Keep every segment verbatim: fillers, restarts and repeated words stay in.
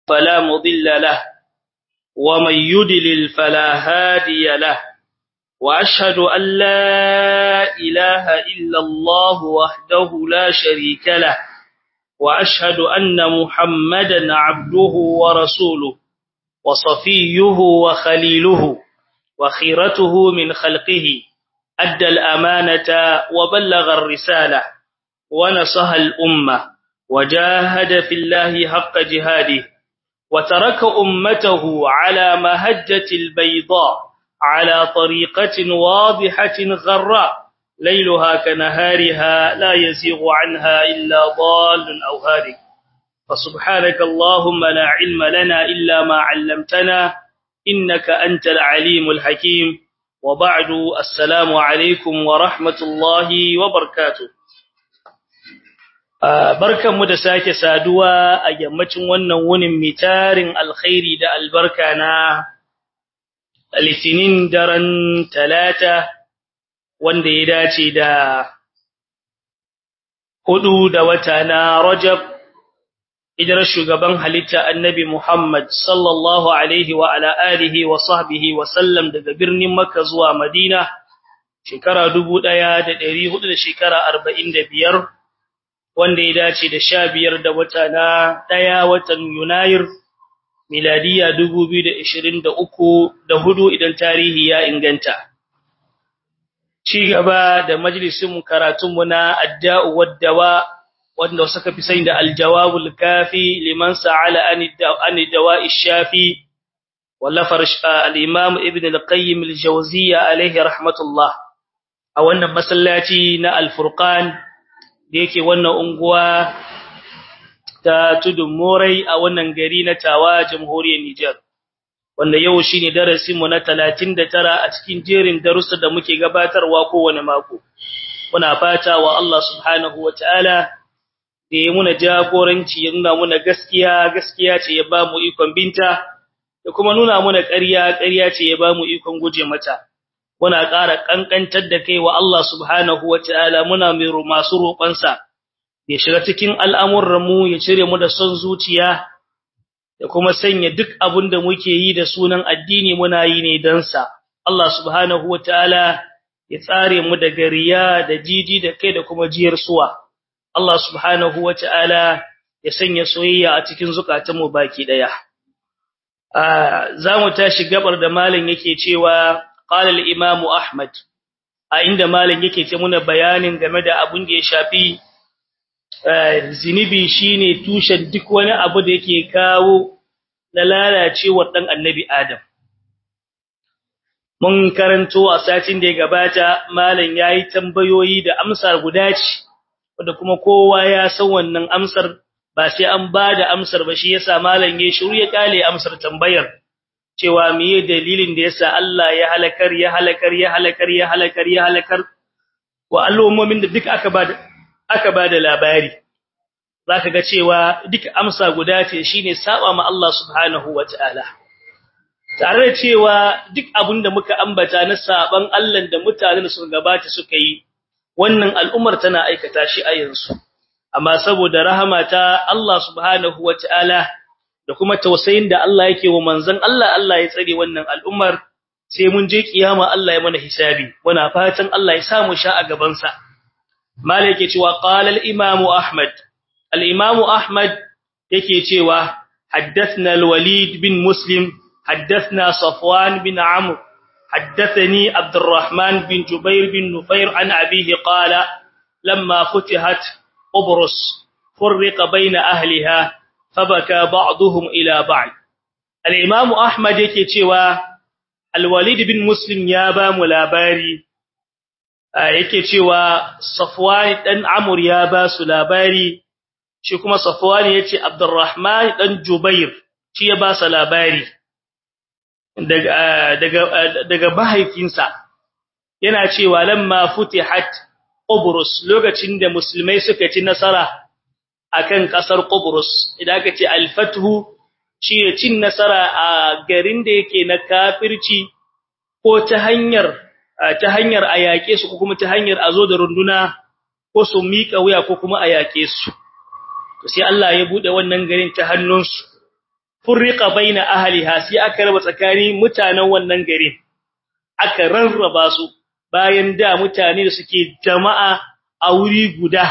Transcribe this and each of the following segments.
فلا مضل له ومن يضلل فلا هادي له وأشهد أن لا إله إلا الله وحده لا شريك له وأشهد أن محمدا عبده ورسوله وصفيه وخليله وخيرته من خلقه أدى الأمانة وبلغ الرسالة ونصح الأمة وجاهد في الله حق جهاده وترك أمته على مهجة البيضاء على طريقة واضحة غراء ليلها كنهارها لا يزيغ عنها إلا ضال أو هالك فسبحانك اللهم لا علم لنا إلا ما علمتنا إنك أنت العليم الحكيم وبعد السلام عليكم ورحمة الله وبركاته barkanmu da sake saduwa a yammacin wannan wunin mitarin alkhairi da albarka na litinin daren talata wanda ya dace da hudu da wata na Rajab hijirar shugaban halitta annabi Muhammad sallallahu alaihi wa ala alihi wa sahbihi wa sallam daga birnin Makka zuwa Madina shekara dubu ɗaya da ɗari hudu da shekara arba'in da biyar wanda ya dace da sha biyar da wata na ɗaya watan Yunayir miladiya dubu biyu da ishirin da uku da hudu idan tarihi ya inganta ci gaba da majalisin karatunmu na adda'u wad-dawa wanda suka fi sani da al-jawabul kafi liman sa'ala an dawa'i shafi wallafar al-imam ibn al-qayyim al-jawziyya alayhi rahmatullah a wannan masallaci na al-furqan da yake wannan unguwa ta tudun morai a wannan gari na Tawa jamhuriyar Niger wanda yau shine darasin mu na talatin da tara a cikin jerin darussa da muke gabatarwa kowane mako muna fata wa Allah subhanahu wataala da ya muna jagoranci ya nuna muna gaskiya gaskiya ce ya ba mu ikon binta da kuma nuna muna ƙarya ƙarya ce ya ba mu ikon guje mata muna ƙara kankantar da kai wa Allah subhanahu wataala muna mai masu roƙonsa ya shiga cikin al'amuran mu ya cire mu da son zuciya da kuma sanya duk abin da muke yi da sunan addini muna yi ne dan sa Allah subhanahu wataala ya tsare mu daga riya da jiji da kai da kuma jiyar suwa Allah subhanahu wataala ya sanya soyayya a cikin zukatanmu baki daya ah zamu tashi gabar da malam yake cewa qala al-imam Ahmad a inda malam yake ce muna bayanin game da abun da ya shafi zinibi shine tushen duk wani abu da yake kawo na lalacewar dan annabi Adam mun karanto a satin da ya gabata malam yayi tambayoyi da amsar guda ce wanda kuma kowa ya san wannan amsar ba sai an bada amsar ba shi yasa malam ya shiru ya kale amsar tambayar cewa meye dalilin da yasa Allah ya halakar ya halakar ya halakar ya halakar ya halakar wa al'ummomin da duk aka bada aka bada labari zaka ga cewa duk amsa guda ce shine saba ma Allah subhanahu wataala tare da cewa duk abinda muka ambata na saban Allah da mutanen su gabata suka yi wannan al'ummar tana aikata shi a yanzu amma saboda rahama ta Allah subhanahu wataala da kuma tausayin da Allah yake wa manzon Allah Allah ya tsare wannan al'ummar sai mun je kiyama Allah ya mana hisabi muna fatan Allah ya samu sha a gaban sa malai yake cewa qala al-imam Ahmad al-imam Ahmad yake cewa haddathna al-Walid bin Muslim haddathna Safwan bin Amr haddathani Abdurrahman bin Jubair bin Nufair an abihi qala lamma futihat Qubrus فرق بين أهلها فبكى بعضهم إلى بعض الإمام أحمد yake cewa Al-Walid bin Muslim ya ba mu labari yake cewa Safwan dan Amr ya ba su labari shi kuma Safwan yace Abdurrahman dan Jubair shi ya ba su labari daga daga daga mahaifinsa yana cewa lamma futihat Qubrus lokacin da musulmai suka ci nasara akan kasar Qubrus idan aka ce al-fathu shi ne cin nasara a garin da yake na kafirci ko ta hanyar ta hanyar ayake su ko kuma ta hanyar azo da runduna ko su mika wuya ko kuma ayake su to sai Allah ya bude wannan garin ta hannunsu furriqa baina ahliha sai aka raba tsakanin mutanen wannan garin aka rarraba su bayan da mutane da suke jama'a a wuri guda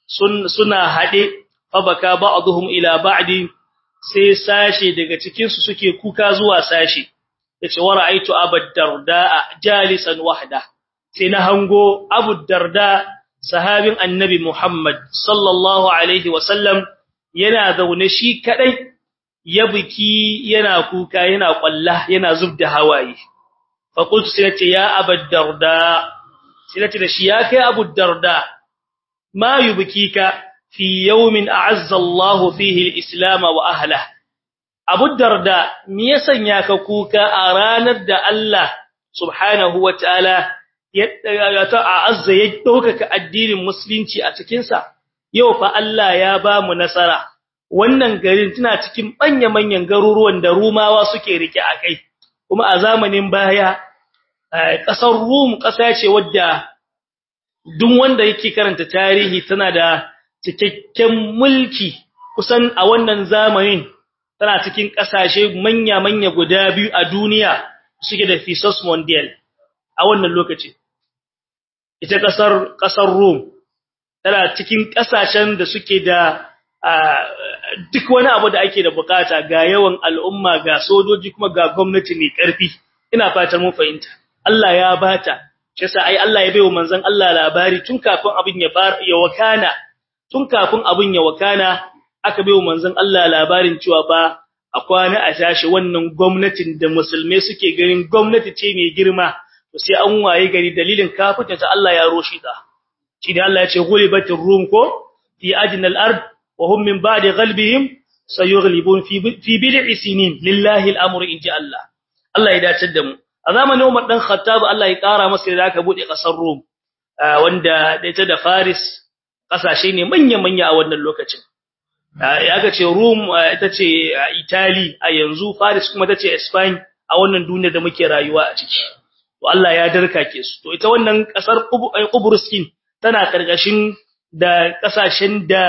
suna hade fa baka ba'dhum ila ba'di sai sashi daga cikin su suke kuka zuwa sashi yace wa ra'aytu abad darda jalisan wahda sai na hango abu darda sahabin annabi Muhammad sallallahu alaihi wasallam yana zaune shi kadai ya biki yana kuka yana kwalla yana zubda hawaye fa qultu sai ya abad darda sai da shi ya kai abu darda ma yubkika fi yawmin a'azza Allah fihi al-islam wa ahlihi abu darda me ya sanya ka kuka a ranar da Allah subhanahu wa ta'ala ya ta'azza ya dauka addinin musulunci a cikin sa yau fa Allah ya ba mu nasara wannan garin tana cikin manyan garuruwan da Rumawa suke rike akai kuma a zamanin baya kasar Rum kasa ce wadda duk wanda yake karanta tarihi tana da cikakken mulki kusan a wannan zamanin tana cikin kasashe manya-manya guda biyu a duniya suke da Fisos Mondial a wannan lokaci ita kasar kasar Rum tana cikin kasashen da suke da duk wani abu da ake da bukata ga yawan al'umma ga sojoji kuma ga gwamnati mai karfi ina fatan mun fahimta Allah ya bata yasa ai Allah ya bayo manzon Allah labari tun kafin abin ya fara ya wakana tun kafin abin ya wakana aka bayo manzon Allah labarin cewa ba a kwana a tashi wannan gwamnatin da musulmai suke ganin gwamnati ce mai girma to sai an waye gari dalilin kafirta ta Allah ya roshi ta shi da Allah ya ce ghulibatir rum ko fi ajnal ard wa hum min ba'di ghalbihim sayughlibun fi fi bid'i sinin lillahi al-amru inji Allah Allah ya dace da mu a zamanin Umar dan Khattab Allah ya kara masa da aka bude kasar Rum wanda da ita da Faris kasashe ne manya-manya a wannan lokacin ya ga ce Rum ita ce Italy a yanzu Faris kuma ita ce Spain a wannan duniya da muke rayuwa a ciki to Allah ya darkake su to ita wannan kasar Qubrus kin tana karkashin da kasashen da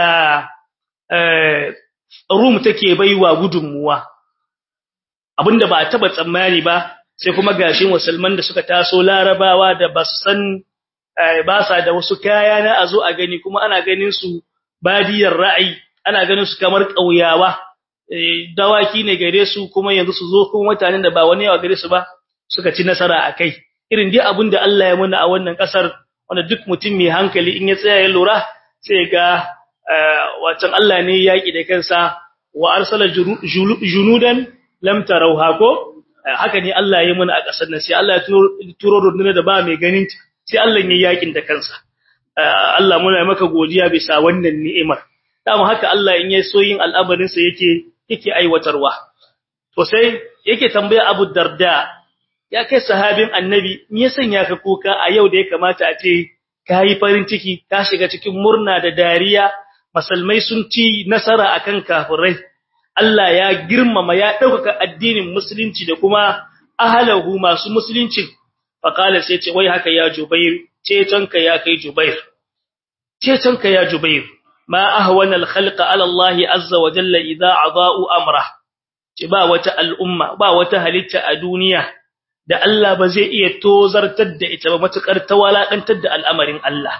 Rum take baiwa gudunmuwa abinda ba a taba tsammani ba sai kuma gashi musulman da suka taso larabawa da basu san ba sa da wasu kaya na azo a gani kuma ana ganin su badiyar ra'ayi ana ganin su kamar kauyawa dawaki ne gare su kuma yanzu su zo kuma mutanen da ba wani yawa gare su ba suka ci nasara akai irin dai abinda Allah ya muna a wannan kasar wanda duk mutum mai hankali in ya tsaya ya lura sai ga wacan Allah ne yaki da kansa wa arsala junudan lam tarawha ko haka ne Allah ya muna a kasar nan sai Allah ya turo rundunar da ba mai ganin sai Allah ya yakin da kansa Allah muna maka godiya bisa wannan ni'imar dama haka Allah in yayi soyin al'amarin sa yake yake aiwatarwa to sai yake tambaya Abu Darda ya kai sahabin annabi me ya sanya ka kuka a yau da ya kamata a ce kai farin ciki ka shiga cikin murna da dariya musulmai sun ci nasara akan kafirai Allah ya girmama ya dauka addinin musulunci da kuma ahlahu masu musulunci faqala sai ce wai haka ya Jubair ce tanka ya kai Jubair ce tanka ya Jubair ma ahwana al-khalqa ala Allah azza wa jalla idha adaa'u amra ce ba wata al'umma ba wata halitta a duniya da Allah ba zai iya tozartar da ita ba matukar tawalakantar da al'amarin Allah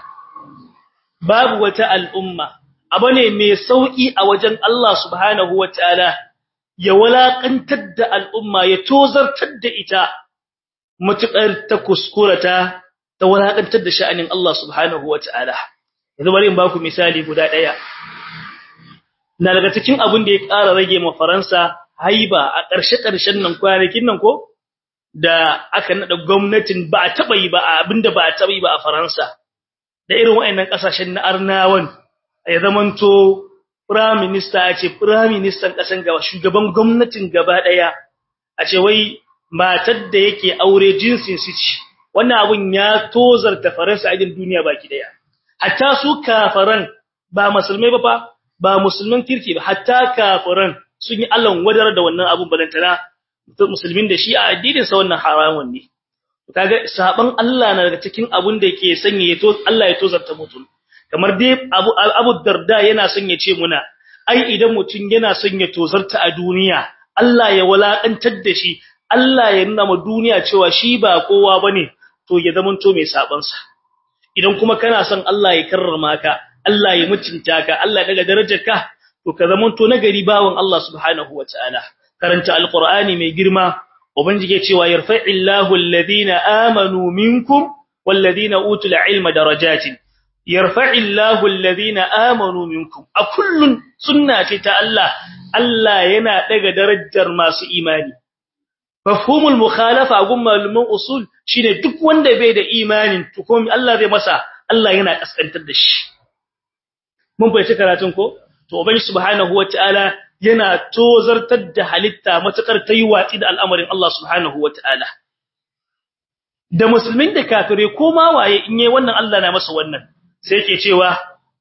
babu wata al'umma abane mai sauki a wajen Allah subhanahu wataala ya walakantar da al'umma ya tozartar da ita matukar ta kuskurata ta walakantar da sha'anin Allah subhanahu wataala yanzu bari in ba ku misali guda daya na daga cikin abin da ya ƙara rage ma Faransa haiba a ƙarshe-ƙarshen nan kwanakin nan ko da aka nada gwamnatin ba a taba yi ba abinda ba a taba yi ba a Faransa da irin wayannan kasashen na Arnawan ya zamanto prime minister a ce prime minister kasan gaba shugaban gwamnatin gaba daya a ce wai matar da yake aure jinsin su ci wannan abun ya tozarta Faransa a cikin duniya baki daya hatta su kafaran ba musulmai ba fa ba musulman kirki ba hatta kafaran sun yi Allah wadar da wannan abun balantana musulmin da shi a addinin sa wannan haramun ne kaga saban Allah na daga cikin abun da yake sanya ya to Allah ya tozarta mutum kamar dai Abu Abu Darda yana son ya ce muna ai idan mutum yana son ya tozarta a duniya Allah ya walakantar da shi Allah ya nuna ma duniya cewa shi ba kowa bane to ya zamanto mai saban sa idan kuma kana son Allah ya karrama ka Allah ya mutunta ka Allah ya daga darajarka to ka zamanto nagari bawon Allah subhanahu wataala karanta alqur'ani mai girma ubangije cewa yarfa'illahu alladhina amanu minkum walladhina utul ilma darajatin yarfa'illahu alladhina amanu minkum a kullun sunna ce ta Allah Allah yana daga darajar masu imani mafhumul mukhalafa gun malumin usul shine duk wanda bai da imanin to kuma Allah zai masa Allah yana kaskantar da shi mun bai karatun ko to ubangi subhanahu wataala yana tozartar da halitta matakar tayi watsi da al'amarin Allah subhanahu wataala da musulmin da kafire ko ma waye in yayi wannan Allah na masa wannan sai yake cewa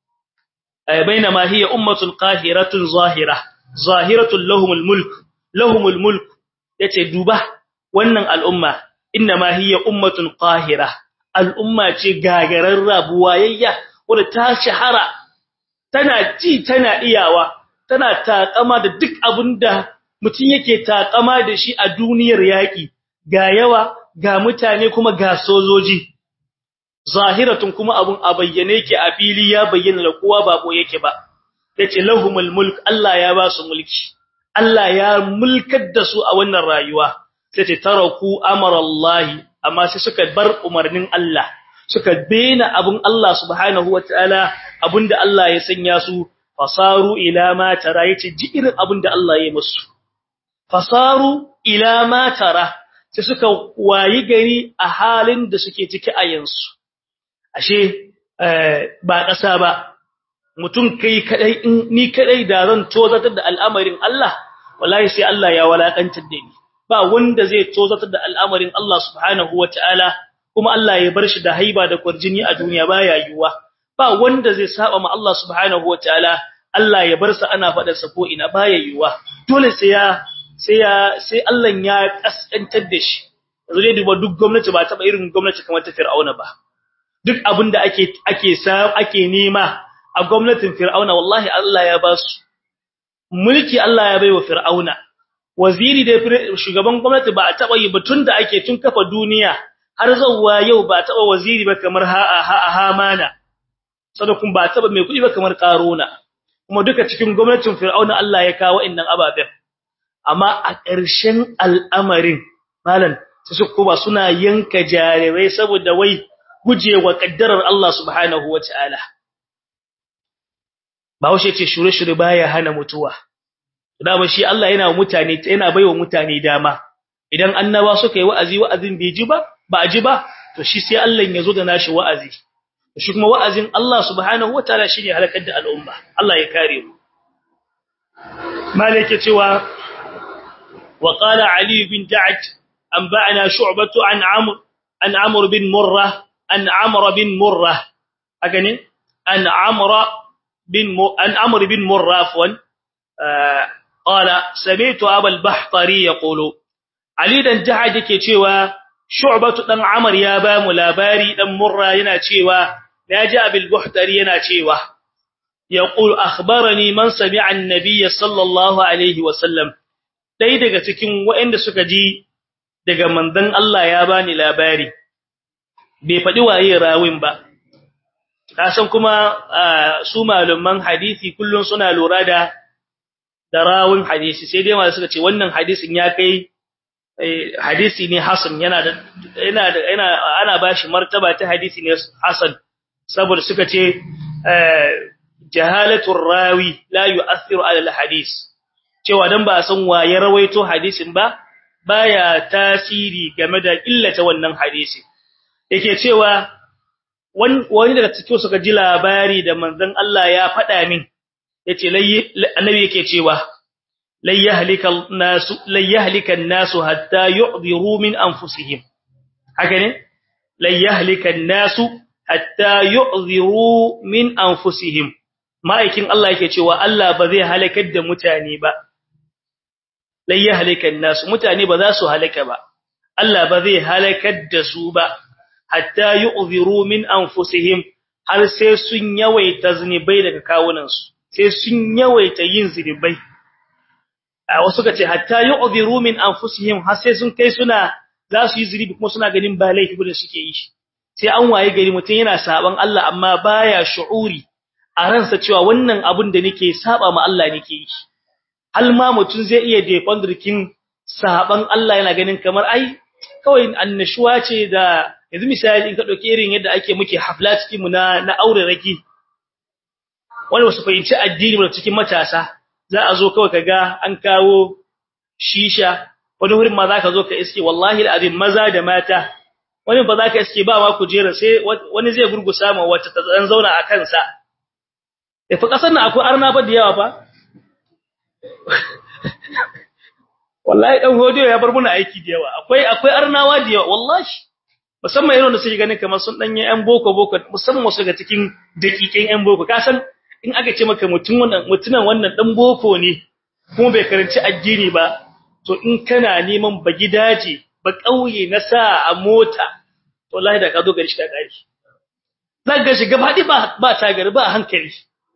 bainama hiya ummatun qahiratun zahira zahiratun lahumul mulk lahumul mulk yace duba wannan al'umma inma hiya ummatun qahira al'umma ce gagarar rabuwayayya wanda ta shahara tana ji tana iyawa tana takama da duk abinda mutun yake takama da shi a duniyar yaki ga yawa ga mutane kuma ga sojoji zahiratun kuma abun a bayyane yake a fili ya bayyana da kowa ba ko yake ba yace lahumul mulk Allah ya ba su mulki Allah ya mulkar da su a wannan rayuwa sai ce taraku amarallahi amma sai suka bar umarnin Allah suka bena abun Allah subhanahu wataala abunda Allah ya sanya su fasaru ila ma tara yace ji irin abunda Allah ya musu fasaru ila ma tara sai suka wayi gari a halin da suke ciki a yanzu ashe ba kasa ba mutum kai kadai ni kadai da zan tozatar da al'amarin Allah wallahi sai Allah ya walakantar da ni ba wanda zai tozatar da al'amarin Allah subhanahu wataala kuma Allah ya bar shi da haiba da kurjini a duniya baya yiwa ba wanda zai saba ma Allah subhanahu wataala Allah ya bar sa ana fadar sa ko ina baya yiwa dole sai ya sai ya sai Allah ya kaskantar da shi yanzu dai duba duk gwamnati ba taba irin gwamnati kamar ta Fir'auna ba duk abinda ake ake sa ake nema a gwamnatin Fir'auna wallahi Allah ya ba su mulki Allah ya baiwa Fir'auna waziri da shugaban gwamnati ba a taba yi batun da ake tun kafa duniya har zuwa yau ba taba waziri ba kamar ha ha Hamana sadakun ba taba mai kudi ba kamar Qaruna kuma duka cikin gwamnatin Fir'auna Allah ya kawo innan ababen amma a ƙarshen al'amarin malan sai su kuma suna yanka jarirai saboda wai gujewa kaddarar Allah subhanahu wataala Bahaushe ce shure-shure baya hana mutuwa. Dama shi Allah yana mutane yana baiwa mutane dama. Idan annaba suka yi wa'azi wa'azin bai ji ba, ba a ji ba, to shi sai Allah ya zo da nashi wa'azi. Shi kuma wa'azin Allah subhanahu wataala shine halakar da al'umma. Allah ya kare mu. Malike cewa wa qala Ali bin Ja'd anba'ana Shu'batu an Amr an Amr bin Murrah an Amr bin Murrah. Haka ne? An Amr بن م... أن عمرو بن مرة عفوا آه... قال سمعت أبا البحطري يقول علي دان جحد yake cewa Shu'batu dan Amr ya ba mu labari dan Murra yana cewa naji Abil Buhtari yana cewa yaqul akhbarani man sami'a an-nabiy sallallahu alaihi wasallam dai daga cikin waɗanda suka ji daga manzon Allah ya bani labari bai faɗi waye rawin ba kasan kuma su malaman hadisi kullun suna lura da da rawin hadisi sai dai masu suka ce wannan hadisin ya kai hadisi ne hasan yana da yana da yana ana bashi martaba ta hadisi ne hasan saboda suka ce jahalatul rawi la yu'athiru ala al-hadis cewa dan ba san waye rawaito hadisin ba baya tasiri game da illata wannan hadisi yake cewa wani daga cikin suka ji labari da manzon Allah ya faɗa min yace annabi yake cewa lay yahlika nasu lay yahlika nasu hatta yu'dhiru min anfusihim haka ne lay yahlika nasu hatta yu'dhiru min anfusihim ma'aikin Allah yake cewa Allah ba zai halakar da mutane ba lay yahlika nasu mutane ba za su halaka ba Allah ba zai halakar da su ba hatta yu'dhiru min anfusihim har sai sun yawaita zinubai daga kawunansu sai sun yawaita yin zinubai wasu kace hatta yu'dhiru min anfusihim har sai sun kai suna za su yi zulubi kuma suna ganin ba laifi bane suke yi sai an waye gari mutun yana saban Allah amma baya shu'uri a ransa cewa wannan abun da nake saba ma Allah nake yi hal ma mutun zai iya defan dirkin saban Allah yana ganin kamar ai kawai annashuwa ce da yanzu misali in ka dauki irin yadda ake muke hafla cikin mu na na aure raki wani wasu fahimci addini mu cikin matasa za a zo kawai kaga an kawo shisha wani hurin ma zaka zo ka iske wallahi alazim maza da mata wani ba zaka iske ba ma kujera sai wani zai gurgusa ma wata ta dan zauna a kansa da fa kasan nan akwai arna ba da yawa fa wallahi dan hodiyo ya bar muna aiki da yawa akwai akwai arnawa da yawa wallahi musamman irin da suke ganin kamar sun danye yan boko boko musamman wasu ga cikin dakikin yan boko ka san in aka ce maka mutun wannan mutunan wannan dan boko ne kuma bai karanci addini ba to in kana neman bagidaje ba kauye na sa a mota to wallahi da ka zo gari shi da kari zaka shi gabadi ba ba tagari ba hankali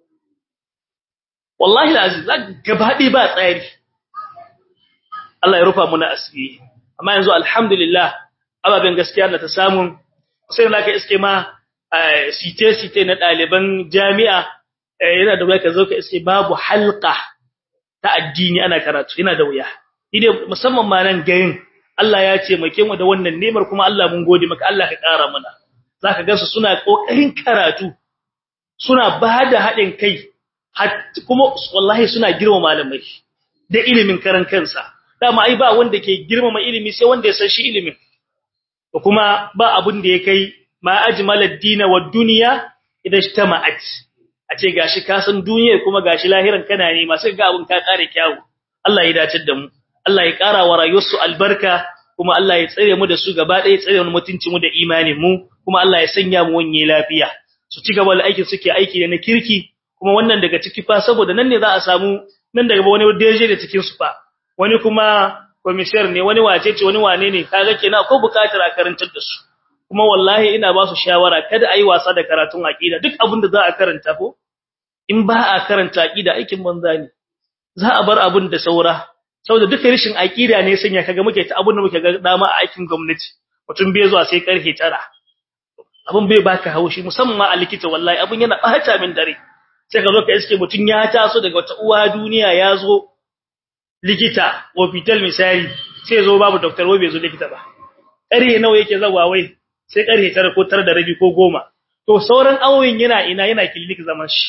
wallahi alazim zaka gabadi ba tsari Allah ya rufa muna asiri amma yanzu alhamdulillah ababen gaskiya na ta samu sai na ka iske ma site site na daliban jami'a yana da wuya ka zo ka iske babu halqa ta addini ana karatu yana da wuya ide musamman ma nan gayin Allah ya ce make mu da wannan nemar kuma Allah mun gode maka Allah ka kara mana zaka gansu suna kokarin karatu suna bada hadin kai kuma wallahi suna girma malamai da ilimin karan kansa dama ai ba wanda ke girmama ilimi sai wanda ya san shi ilimin kuma ba abun da ya kai ma ajmal ad-din wa ad-dunya idan ijtama'at a ce gashi ka san duniyar kuma gashi lahiran kana ne masu ga abun ka kare kyawu Allah ya dace da mu Allah ya kara wa rayuwarsu albarka kuma Allah ya tsare mu da su gaba ɗaya tsare mu mutunci mu da imanin mu kuma Allah ya sanya mu wanye lafiya su ci gaba da aikin suke aiki da na kirki kuma wannan daga ciki fa saboda nan ne za a samu nan daga wani deje da cikin su fa wani kuma commissioner ne wani wacece wani wane ne kaga kenan ko bukatar a karantar da su kuma wallahi ina ba su shawara kada ayi wasa da karatun aqida duk abin da za a karanta ko in ba a karanta aqida aikin banza ne za a bar abin da saura saboda duka rishin aqida ne sanya kaga muke ta abin da muke ga dama a aikin gwamnati mutum bai zuwa sai karfe tara abin bai baka haushi musamman a likita wallahi abin yana bata min dare sai ka zo ka iske mutun ya taso daga wata uwa duniya ya zo likita hospital misali sai zo babu doctor wai bai zo likita ba ƙarhe nawa yake zawa wai sai ƙarhe tara ko tara da rabi ko goma to sauran awoyin yana ina yana clinic zaman shi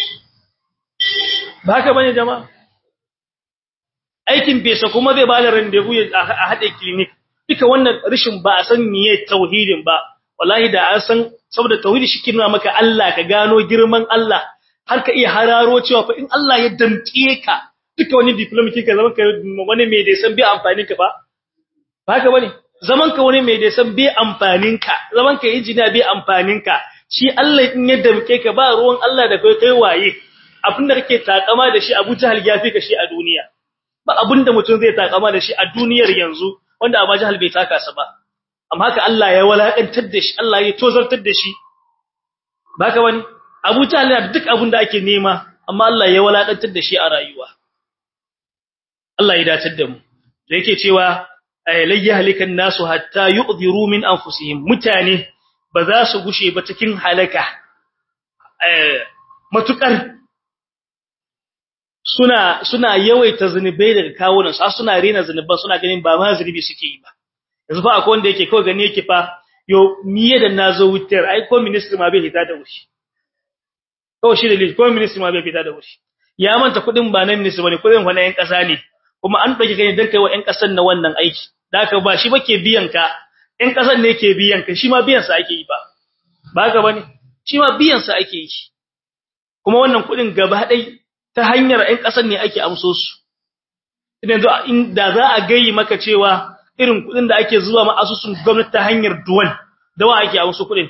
ba haka bane jama'a aikin fesa kuma zai bada rendezvous a hade clinic duka wannan rishin ba a san niyyar tauhidin ba wallahi da an san saboda tauhidi shi ke nuna maka Allah ka gano girman Allah har ka iya hararo cewa fa in Allah ya damke ka duka wani diploma kike zaman ka wani mai da san bi amfanin ka ba haka bane zaman ka wani mai da san bi amfanin ka zaman ka injiniya bi amfanin ka shi Allah in ya damke ka ba ruwan Allah da kai kai waye abinda kake takama da shi Abu Jahal ya fi ka shi a duniya ba abinda mutum zai takama da shi a duniyar yanzu wanda Abu Jahal bai taka sa ba amma haka Allah ya walakantar da shi Allah ya tozartar da shi baka wani Abu Jahal da duk abinda ake nema amma Allah ya walakantar da shi a rayuwa Allah ya dace da mu da yake cewa layya halikan nasu hatta yu'dhiru min anfusihim mutane ba za su gushe ba cikin halaka matukar suna suna yawaita zinubai daga kawunan su suna rena zinuban suna ganin ba ma zinubi suke yi ba yanzu fa akwai wanda yake kawai gani yake fa yo miye da nazo wutar ai ko ministry ma bai fita da wuri kawai shi da ko ministry ma bai fita da wuri ya manta kudin ba na ministry bane kudin wani yan kasa ne kuma an dauke kai dan kai wa yan kasan na wannan aiki da haka ba shi bake biyan ka yan kasan ne yake biyan ka shi ma biyan sa ake yi ba ba ga bane shi ma biyan sa ake yi kuma wannan kudin gaba dai ta hanyar yan kasan ne ake amso su idan da za a gayi maka cewa irin kudin da ake zuwa ma asusun gwamnati ta hanyar duwan da wa ake amso kudin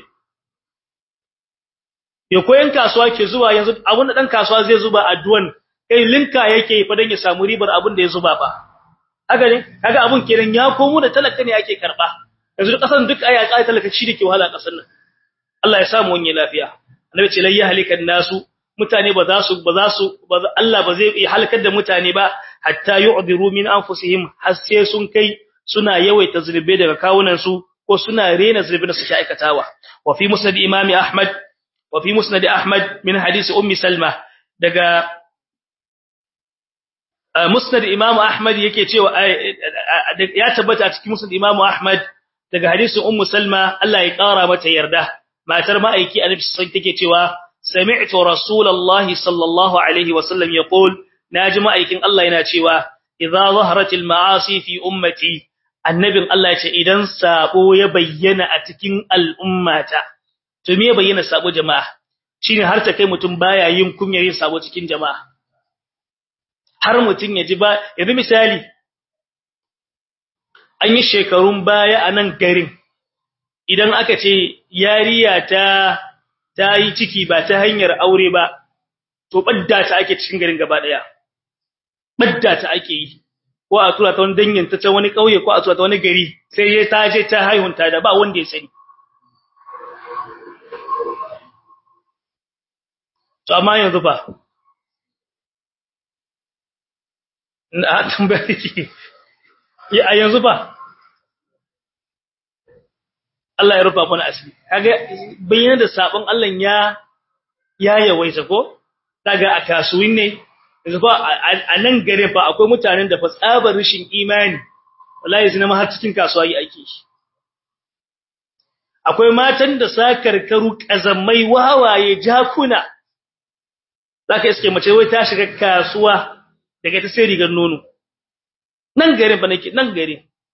ya koyan kasuwa ke zuwa yanzu abun da dan kasuwa zai zuba a duwan kai linka yake fa dan ya samu ribar abun da ya zuba ba haka ne kaga abun kenan ya komo da talaka ne yake karba yanzu kasan duk aya kai talaka shi dake wahala kasan nan Allah ya samu wani lafiya annabi ce layya halikan nasu mutane ba za su ba za su Allah ba zai halakar da mutane ba hatta yu'diru min anfusihim har sai sun kai suna yawaita zulube daga kawunan su ko suna rena zulube da suke aikatawa wa fi musnad imam ahmad wa fi musnad ahmad min hadisi ummi salma daga musnad imam ahmad yake cewa ya tabbata a cikin musnad imam ahmad daga hadisin ummu salma Allah ya kara mata yarda matar ma'aiki annabi sai take cewa sami'tu rasulullahi sallallahu alaihi wasallam yaqul naji ma'aikin Allah yana cewa idza zaharatil ma'asi fi ummati annabin Allah yace idan sabo ya bayyana a cikin al'ummata to me ya bayyana sabo jama'a shine har ta kai mutum baya yin kunyar yin sabo cikin jama'a har mutun ya ji ba yanzu misali an yi shekarun baya a nan garin idan aka ce yariya ta ta yi ciki ba ta hanyar aure ba to badda ta ake cikin garin gaba daya badda ta ake yi ko a tura ta wani dangin ta ta wani kauye ko a tura ta wani gari sai ya ta je ta haihunta da ba wanda ya sani to amma yanzu fa na tambaye ki ya a yanzu ba Allah ya rufa mana asiri kaga bayyana da sabon Allah ya ya yawaita ko daga a kasuwin ne yanzu ba a nan gare fa akwai mutanen da fa tsabar rishin imani wallahi zina ma har cikin kasuwa yi ake shi akwai matan da sakarkaru kazammai wawaye jakuna zaka iske mace wai ta shiga kasuwa daga ta sai rigar nono nan gare ba nake nan gare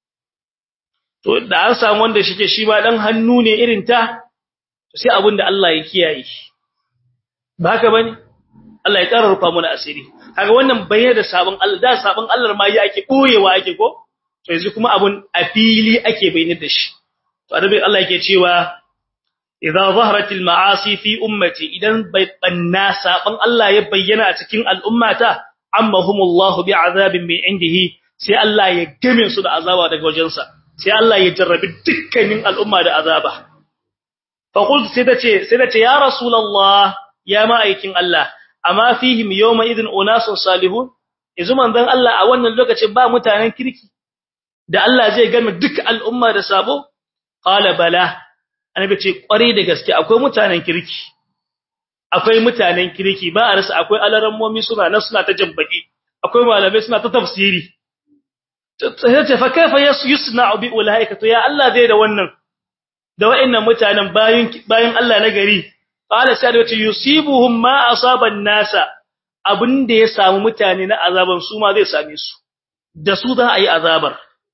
to da an samu wanda shike shi ba dan hannu ne irin ta to sai abinda Allah ya kiyaye ba haka bane Allah ya ƙara rufa mana asiri kaga wannan bayyana da sabon Allah da sabon Allah ma ya ake boyewa ake ko to yanzu kuma abun a fili ake bayyana da shi to annabi Allah yake cewa idza zaharatil ma'asi fi ummati idan bai banna sabon Allah ya bayyana a cikin al'ummata ammahumullahu bi'azabin min indihi sai Allah ya game su da azaba daga wajensa sai Allah ya jarrabi dukkanin al'umma da azaba fa qult sai tace sai tace ya rasulullah ya ma'aikin Allah amma fihim yawma idin unasun salihun yanzu manzon Allah a wannan lokacin ba mutanen kirki da Allah zai game duk al'umma da sabo qala bala annabi ce kware da gaske akwai mutanen kirki akwai mutanen kirki ba a rasa akwai alarammomi suna nan suna ta jambaki akwai malamai suna ta tafsiri sai fa kaifa yusna'u bi ulaika to ya Allah zai da wannan da wa'annan mutanen bayin bayin Allah na gari qala sai da ce yusibuhum ma asaba an-nasa abinda ya samu mutane na azaban su ma zai same su da su za a yi azabar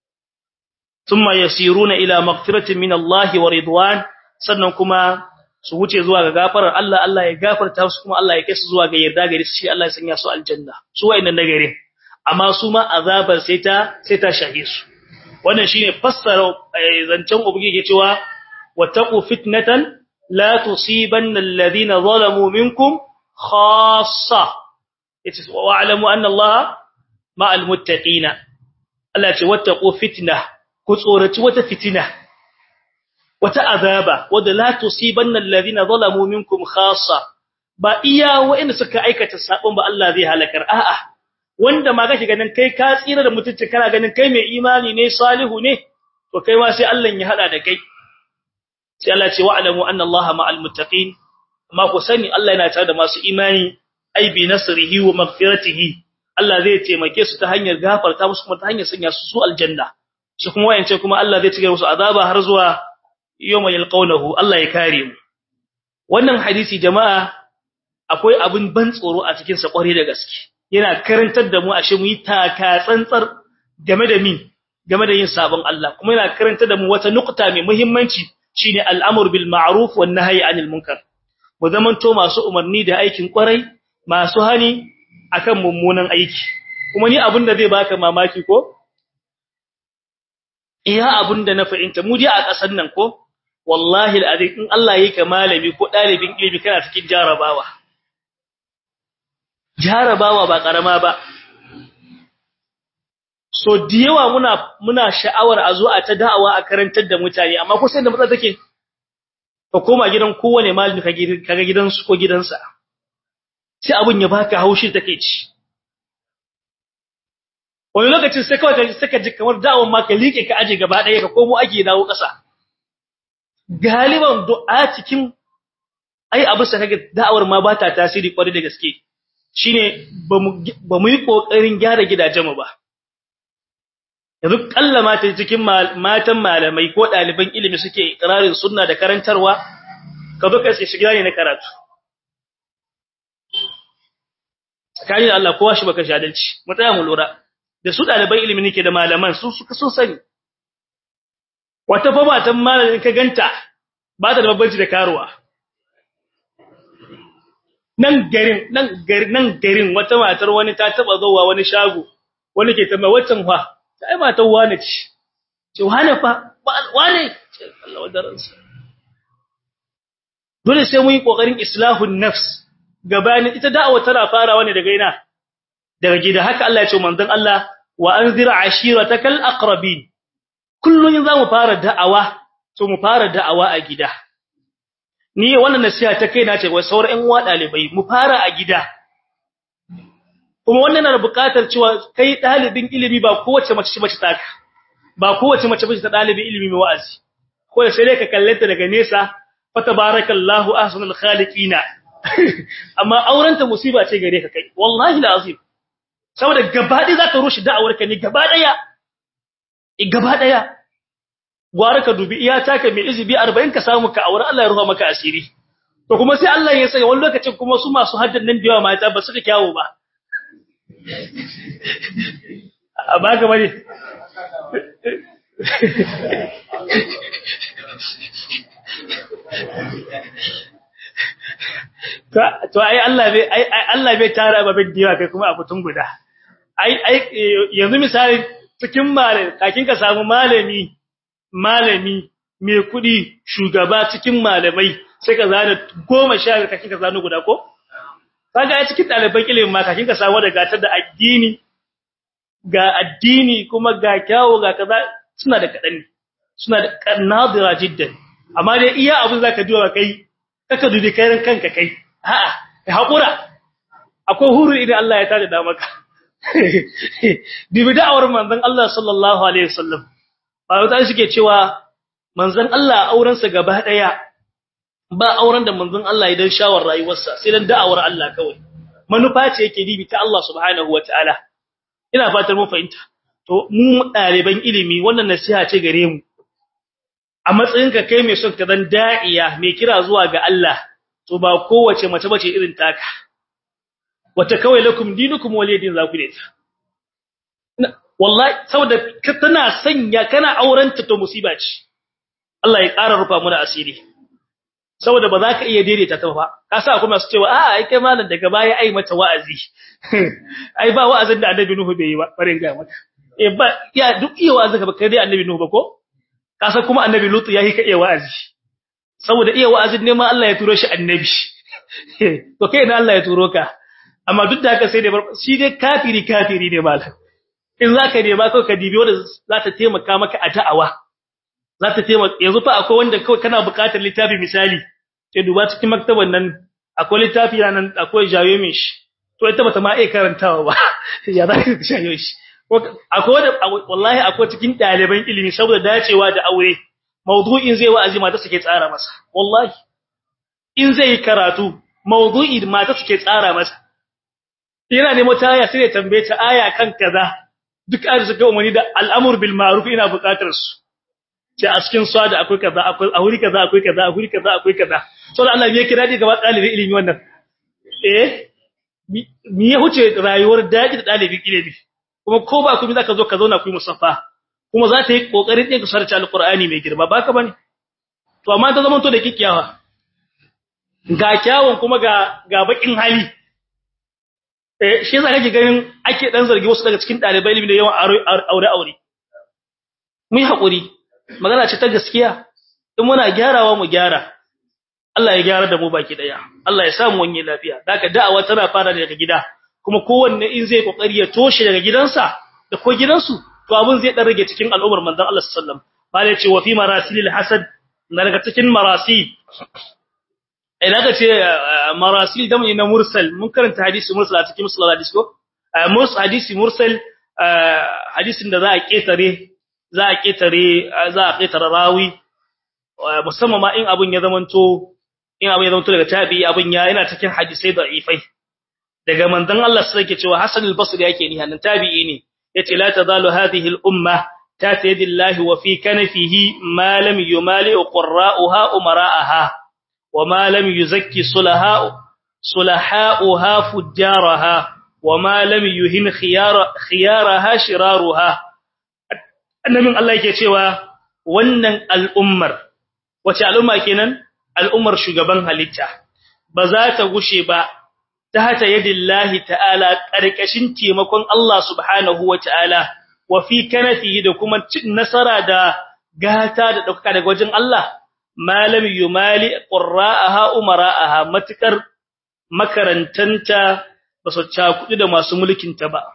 thumma yasiruna ila maghfiratin min Allah wa ridwan sannan kuma su wuce zuwa ga gafarar Allah Allah ya gafarta su kuma Allah ya kai su zuwa ga yarda gare su shi Allah ya sanya su aljanna su wa'annan na gari amma su ma azabar sai ta sai ta shahe su wannan shine fassara zancen ubugi yake cewa wattaqu fitnatan la tusibanna alladhina zalamu minkum khassa yace wa'lamu anna Allah ma'al muttaqina Allah ce wattaqu fitna ku tsoraci wata fitina wata azaba wadda la tusibanna alladhina zalamu minkum khassa ba iya wa'inda suka aikata sabon ba Allah zai halakar a'a wanda ma kake ganin kai ka tsira da mutunci kana ganin kai mai imani ne salihu ne to kai ma sai Allah ya hada da kai sai Allah ce wa'lamu anna Allaha ma'al muttaqin amma ku sani Allah yana tare da masu imani ai bi nasrihi wa maghfiratihi Allah zai taimake su ta hanyar gafarta musu kuma ta hanyar sanya su su aljanna su kuma wayance kuma Allah zai cigaba musu azaba har zuwa yawma yalqawnahu Allah ya kare mu wannan hadisi jama'a akwai abin ban tsoro a cikin sa kware da gaske yana karantar da mu ashe mu yi taka tsantsar game da min game da yin sabon Allah kuma yana karantar da mu wata nukta mai muhimmanci shine al'amr bil ma'ruf wan nahyi 'anil munkar mu zamanto masu umarni da aikin kwarai masu hani akan mummunan aiki kuma ni abinda zai baka mamaki ko iya abinda na fahimta mu dai a kasan nan ko wallahi alazim in Allah yake ka malami ko dalibin ilimi kana cikin jarabawa jarabawa ba karama ba so diyawa muna muna sha'awar a zo a ta da'awa a karantar da mutane amma ko sai da matsala take ka koma gidan kowane malami kaga gidansu ko gidansa sai abun ya baka haushi take ci wani lokacin sai kawai sai ka ji kamar da'awar ma ka liƙe ka aje gaba ɗaya ka komo ake dawo ƙasa galiban du'a cikin ai abu sai kage da'awar ma ba ta tasiri kwarai da gaske shine ba mu yi kokarin gyara gidajen mu ba yanzu kallama ta cikin matan malamai ko ɗaliban ilimi suke ikrarin sunna da karantarwa ka zo kai shiga ne na karatu kai Allah kowa shi baka shadalci mu tsaya mu lura da su ɗaliban ilimi nake da malaman su suka sun sani wata fa matan malamin ka ganta ba ta da babbanci da karuwa nan garin nan garin nan garin wata matar wani ta taba zuwa wani shago wani ke tambaya waccan fa sai matar wani ce ce wani fa wani ce Allah wadaransa dole sai mu yi kokarin islahun nafs gabani ita da'awa tana farawa ne daga ina daga gida haka Allah ya ce manzon Allah wa anzir ashiratakal aqrabin kullun zamu fara da'awa to mu fara da'awa a gida ni wannan nasiha ta kaina ce wai sauran ƴan uwa dalibai mu fara a gida kuma wannan na buƙatar cewa kai dalibin ilimi ba kowace mace bace taka ba kowace mace bace ta dalibin ilimi mai wa'azi ko sai dai ka kallanta daga nesa fa tabarakallahu ahsanul khaliqina amma aurenta musiba ce gare ka kai wallahi alazim saboda gabaɗaya za ta rushe da'awarka ne gabaɗaya gabaɗaya gwara ka dubi iya taka mai izibi arba'in ka samu ka aure Allah ya ruha maka asiri to kuma sai Allah ya sanya wani lokacin kuma su masu haddan nan biyawa mata ba su da kyawu ba a baka bane to ai Allah bai ai Allah bai tara babin diwa kai kuma a fitun guda ai ai yanzu misali cikin malami kakin ka samu malami malami mai kudi shugaba cikin malamai sai ka zana goma sha kakin ka zano guda ko kaga a cikin daliban ilimin ma kakin ka samu da gatar da addini ga addini kuma ga kyawo ga kaza suna da kadan suna da qanadira jiddan amma dai iya abin zaka duba kai kaka dubi kai ran kanka kai a'a ka hakura akwai huru idan Allah ya tada da maka dubi da'awar manzon Allah sallallahu alaihi wasallam ba wata shi ke cewa manzon Allah auren sa gaba daya ba auren da manzon Allah idan shawar rayuwarsa sai dan da'awar Allah kawai manufa ce yake dibi ta Allah subhanahu wataala ina fatar mun fahimta to mu daliban ilimi wannan nasiha ce gare mu a matsayinka kai mai son ka dan da'iya mai kira zuwa ga Allah to ba kowace mace bace irin taka wata kawai lakum dinukum waliyadin zaku ne ta wallahi saboda ka tana sanya kana aurenta to musiba ce Allah ya ƙara rufa mu da asiri saboda ba za ka iya daidaita ta ba ka sa kuma su cewa a ai kai malam daga baya ai mata wa'azi ai ba wa'azin da annabi nuhu bai yi ba bare ga mata eh ba ya duk iya wa'azi ka ba kai dai annabi nuhu ba ko kasa kuma annabi lutu yayi ka iya wa'azi saboda iya wa'azin ne ma Allah ya turo shi annabi to kai ne Allah ya turo ka amma duk da haka sai dai shi dai kafiri kafiri ne malam in zaka ne ba kai ka dibi wanda za ta taimaka maka a da'awa za ta taimaka yanzu fa akwai wanda kai kana buƙatar littafi misali sai duba cikin maktaban nan akwai littafi nan akwai jawo min shi to ita bata ma iya karantawa ba ya za ka shayo shi akwai wallahi akwai cikin ɗaliban ilimi saboda dacewa da aure mawdu'in zai wa'azi mata suke tsara masa wallahi in zai karatu mawdu'i mata suke tsara masa yana nemo ta aya sai ya tambaye ta aya kan kaza duk an suka umarni da al'amur bil ma'ruf ina buƙatar su sai a cikin swada akwai kaza akwai a wuri kaza akwai kaza a wuri kaza akwai kaza saboda Allah ya kira ji gaba ɗalibin ilimi wannan eh mi ya huce rayuwar daji da ɗalibin ilimi kuma ko ba kuma zaka zo ka zauna ku yi musaffa kuma za ta yi kokarin din ka sarci alqur'ani mai girma baka bane to amma ta zamanto da kikiyawa ga kyawun kuma ga ga bakin hali eh shi yasa kake ganin ake dan zargi wasu daga cikin dalibai ilimi da yawan aure aure mu yi hakuri magana ce ta gaskiya in muna gyarawa mu gyara Allah ya gyara da mu baki daya Allah ya samu wani lafiya daga da'awa tana fara daga gida kuma kowanne in zai kokari ya toshe daga gidansa da ko gidansu to abun zai dan rage cikin al'ummar manzon Allah sallallahu alaihi wasallam bale ce wa fi marasilil hasad daga cikin marasi idan ka ce marasil da mun na mursal mun karanta hadisi mursal a cikin mursal hadisi ko mursal hadisi mursal hadisin da za a ketare za a ketare za a ketare rawi musamman ma in abun ya zamanto in abun ya zamanto daga tabi'i abun ya yana cikin hadisai da'ifai daga manzon Allah sai yake cewa Hasan al-Basri yake ni hanan tabi'i ne yace la tazalu hadhihi al-umma tata yadillahi wa fi kanfihi ma lam yumali qurra'uha umara'aha wa ma lam yuzakki sulaha sulaha'uha fujjaraha wa ma lam yuhin khiyara khiyaraha shiraruha annabin Allah yake cewa wannan al'ummar wace al'umma kenan al'ummar shugaban halitta ba za ta gushe ba tahta yadillahi ta'ala karkashin taimakon Allah subhanahu wata'ala wa fi kanafihi da kuma nasara da gata da dauka daga wajen Allah malam yumali qurra'aha umara'aha matukar makarantanta basu cakudi da masu mulkin ta ba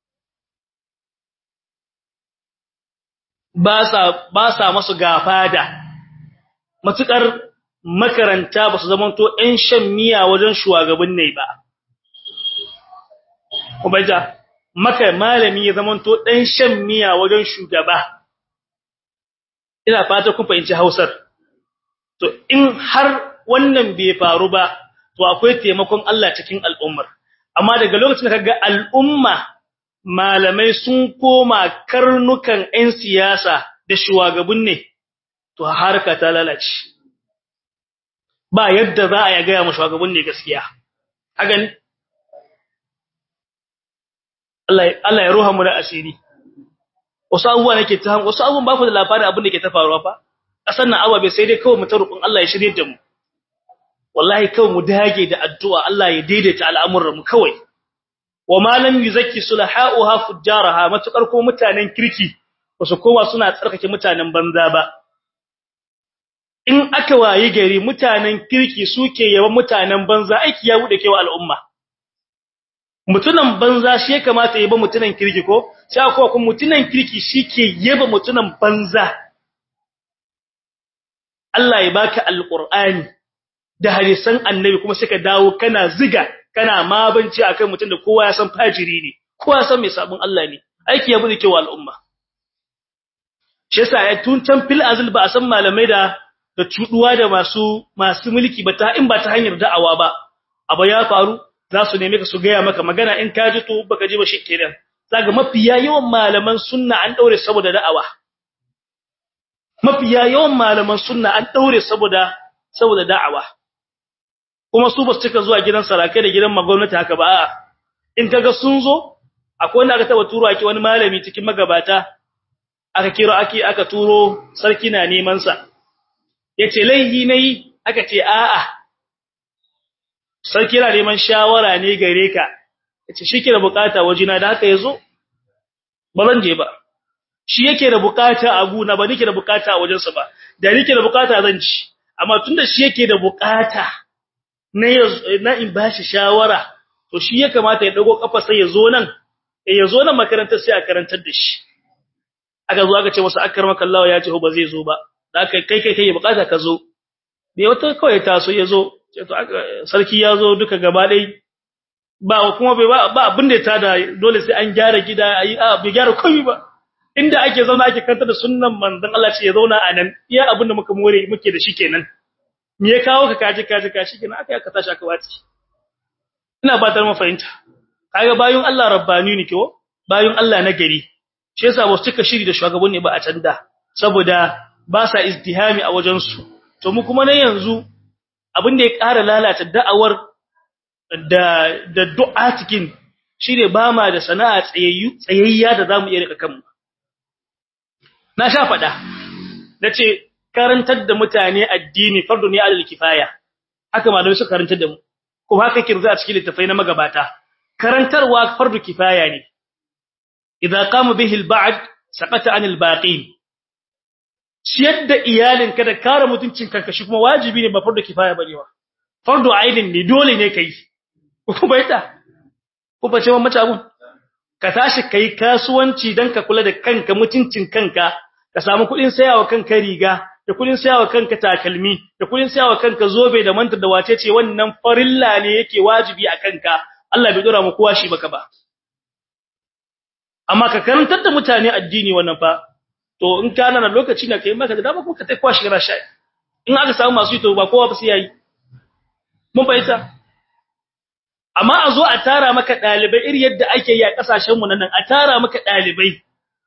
ba sa ba sa masu gafada matukar makaranta ba su zamanto ɗan shan miya wajen shugaban ne ba kuma ja maka malami ya zamanto ɗan shan miya wajen shugaba ina fata kun fahimci Hausar to in har wannan bai faru ba to akwai taimakon Allah cikin al'ummar amma daga lokacin da kaga al'umma malamai sun koma karnukan ɗan siyasa da shugaban ne to harka ta lalace ba yadda za a ga mu shugaban ne gaskiya hagan Allah Allah ya ruha mu da asiri wasu abubuwa nake ta wasu abubuwan ba ku da labarin abin da ke ta faruwa fa kasan nan ababe sai dai kawai mu tarukun Allah ya shirye da mu wallahi kawai mu dage da addu'a Allah ya daidaita al'amuran mu kawai wa ma lam yuzakki sulaha'uha fujjaraha matukar ko mutanen kirki wasu kowa suna tsarkake mutanen banza ba in aka wayi gari mutanen kirki suke yawan mutanen banza aiki ya bude kewa al'umma mutunan banza shi ya kamata yaba mutunan kirki ko sai akwai kuma mutunan kirki shike yaba mutunan banza Allah ya baka alqur'ani da hadisan annabi kuma suka dawo kana ziga kana mabanci akan mutun da kowa ya san fajiri ne kowa ya san mai sabon Allah ne aiki ya bude kewa al'umma shi yasa ya tun can fil azl ba a san malamai da da cuduwa da masu masu mulki ba ta in ba ta hanyar da'awa ba aba ya faru za su neme ka su gaya maka magana in ka ji to baka ji ba shikenan zaga mafiya yawan malaman sunna an daure saboda da'awa mafiya yawan malaman sunna an daure saboda saboda da'awa kuma su ba su cika zuwa gidan sarakai da gidan magwamnati haka ba a'a in kaga sun zo akwai wanda aka taba turo ake wani malami cikin magabata aka kiro ake aka turo sarki na neman sa yace laihi nayi aka ce a'a sarki yana neman shawara ne gare ka yace shike da bukata wajina da haka yazo ba zan je ba shi yake da bukata a guna ba nake da bukata a wajensa ba da nake da bukata zan ci amma tunda shi yake da bukata na na in bashi shawara to shi ya kamata ya dago kafa sai yazo nan eh yazo nan makarantar sai a karantar da shi aka zo aka ce masa akarmaka Allah ya ce ba zai zo ba kai kai kai kai bukata ka zo bai wata kawai taso yazo to sarki yazo duka gaba dai ba kuma bai ba abin da ta da dole sai an gyara gida ayi a bai gyara komai ba inda ake zauna ake kanta da sunnan manzon Allah ce ya zauna anan iya abin da muka more muke da shi kenan me ya kawo ka kaje kaje kashi kenan aka aka tashi aka wace ina ba ta mu fahimta kaga bayun Allah rabbani ne ko bayun Allah na gari shi yasa ba su cika shiri da shugabanni ba a canda saboda ba sa izdihami a wajen su to mu kuma na yanzu abin da ya ƙara lalata da'awar da da du'a cikin shine ba ma da sana'a tsayayyu tsayayya da zamu iya rika kanmu na sha fada nace karantar da mutane addini fardu ne alal kifaya haka malamai suka karantar da mu kuma haka kirza a cikin littafai na magabata karantarwa fardu kifaya ne idza qama bihi al-ba'd saqata anil baqin ciyar da iyalinka da kare mutuncin kanka shi kuma wajibi ne ba fardu kifaya bane wa fardu ainin ne dole ne kai ku baita ku bace mun mace abun ka tashi kai kasuwanci dan ka kula da kanka mutuncin kanka ka samu kudin sayawa kanka riga da kudin sayawa kanka takalmi da kudin sayawa kanka zobe da mantar da wace ce wannan farilla ne yake wajibi a kanka Allah bai dora mu kowa shi baka ba amma ka karantar da mutane addini wannan fa to in kana na lokaci na kai maka da dama kuma ka tai kwashi gara shayi in aka samu masu yi to ba kowa ba sai yayi mun bayyana amma a zo a tara maka dalibai iri yadda ake yi a kasashen mu nan a tara maka dalibai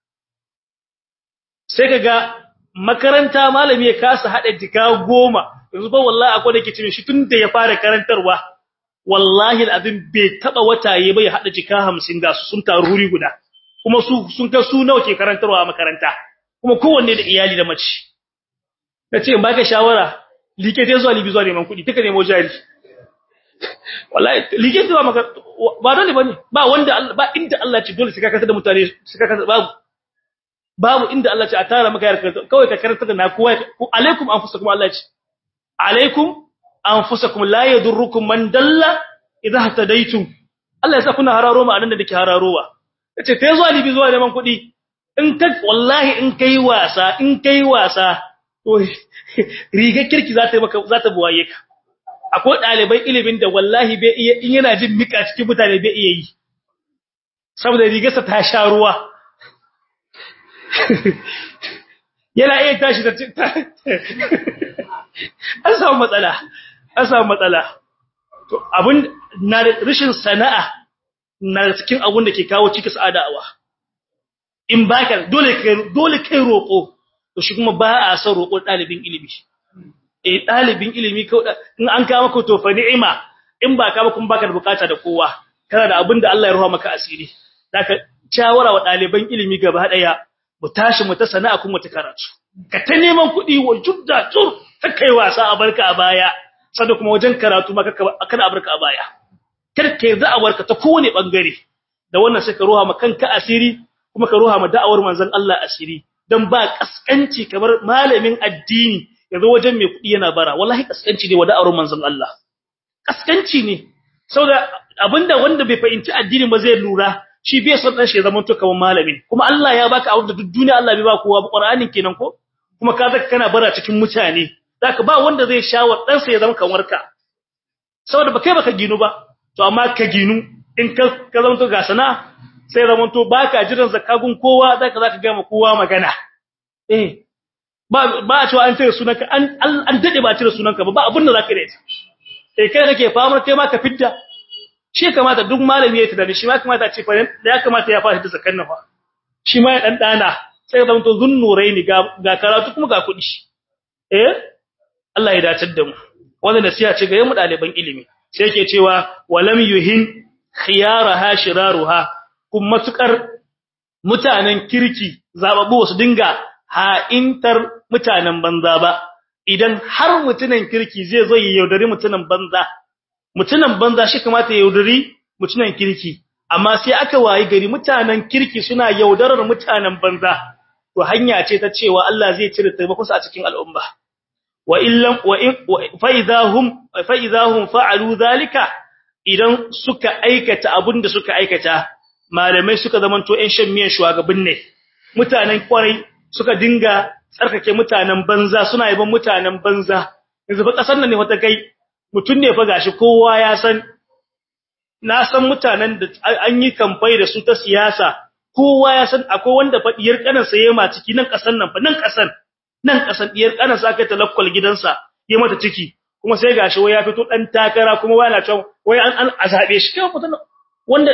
sai kaga makaranta malami ya kasa hada jika goma yanzu ba wallahi akwai da ke cin shi tunda ya fara karantarwa wallahi alazim bai taba wataye bai hada jika hamsin ga su sun taru huri guda kuma su sun ka su nawa ke karantarwa a makaranta kuma kowanne da iyali da mace nace in baka shawara like dai zuwa libi zuwa neman kudi duka nemo jari wallahi like zuwa maka ba dole bane ba wanda ba inda Allah ce dole sai ka kasar da mutane sai ka kasar babu babu inda Allah ce a tara maka yarka kawai ka karanta da na kowa alaikum anfusakum Allah ce alaikum anfusakum la yadurrukum man dalla idha hadaytum Allah ya sa kuna hararo ma anan da dake hararowa yace kai zuwa libi zuwa neman kudi in ka wallahi in kai wasa in kai wasa to riga kirki za ta yi maka za ta buwaye ka akwai dalibai ilimin da wallahi bai iya in yana jin mika cikin mutane bai iya yi saboda rigarsa ta sha ruwa yana iya tashi da an samu matsala an samu matsala to abun na rashin sana'a na cikin abun da ke kawo cikin sa'adawa in baka dole kai dole kai roko to shi kuma ba a son roko dalibin ilimi eh dalibin ilimi ko in an kawo maka to fa ni'ima in ba ka ba kuma baka da bukata da kowa kana da abin da Allah ya ruha maka asiri zaka shawara wa daliban ilimi gaba daya mu tashi mu ta sana'a kuma ta karatu ka ta neman kuɗi wa judda tur ta kai wasa a barka a baya sai kuma wajen karatu maka kana a barka a baya kar ka yarda a barka ta kowane bangare da wannan sai ka ruha maka kanka asiri kuma ka ruha ma da'awar manzon Allah asiri dan ba kaskanci kamar malamin addini yazo wajen mai kuɗi yana bara wallahi kaskanci ne wa da'awar manzon Allah kaskanci ne saboda abinda wanda bai fahimci addini ba zai lura shi bai son dan shi zaman to kaman malamin kuma Allah ya baka aure da duk duniya Allah bai ba kowa ba Qur'anin kenan ko kuma ka zaka kana bara cikin mutane zaka ba wanda zai shawar dan sa ya zama kamar ka saboda ba kai baka ginu ba to amma ka ginu in ka ka zama to ga sana sai zaman to baka jiran zakagun kowa zaka zaka ga ma kowa magana eh ba ba a cewa an tare sunanka an an dade ba tare sunanka ba ba abin da zaka yi eh kai kake famar kai ma ka fidda shi kamata duk malami ya tada shi ma kamata a ce fa da ya kamata ya fara da zakan nafa shi ma ya dan dana sai zama to zunnuraini ga ga karatu kuma ga kudi eh Allah ya dace da mu wannan nasiha ce ga mu daliban ilimi sai yake cewa walam yuhin khiyaraha shiraruha kuma matukar mutanen kirki zababu su dinga ha'intar mutanen banza ba idan har mutunan kirki zai zo ya yaudari mutunan banza mutunan banza shi kamata ya yaudari mutunan kirki amma sai aka wayi gari mutanen kirki suna yaudarar mutanen banza to hanya ce ta cewa Allah zai cire taimako su a cikin al'umma wa illam wa fa idahum fa idahum fa'alu zalika idan suka aikata abinda suka aikata malamai suka zamanto ƴan shan miyan shugaban ne mutanen kwarai suka dinga tsarkake mutanen banza suna yaban mutanen banza yanzu fa kasar nan ne wata kai mutun ne fa gashi kowa ya san na san mutanen da an yi kamfai da su ta siyasa kowa ya san akwai wanda fa diyar kanan sa yema ciki nan kasan nan fa nan kasan nan kasan diyar kanan sa kai talakkul gidansa yayi mata ciki kuma sai gashi wai ya fito dan takara kuma wai yana cewa wai an an azabe shi kai mutun wanda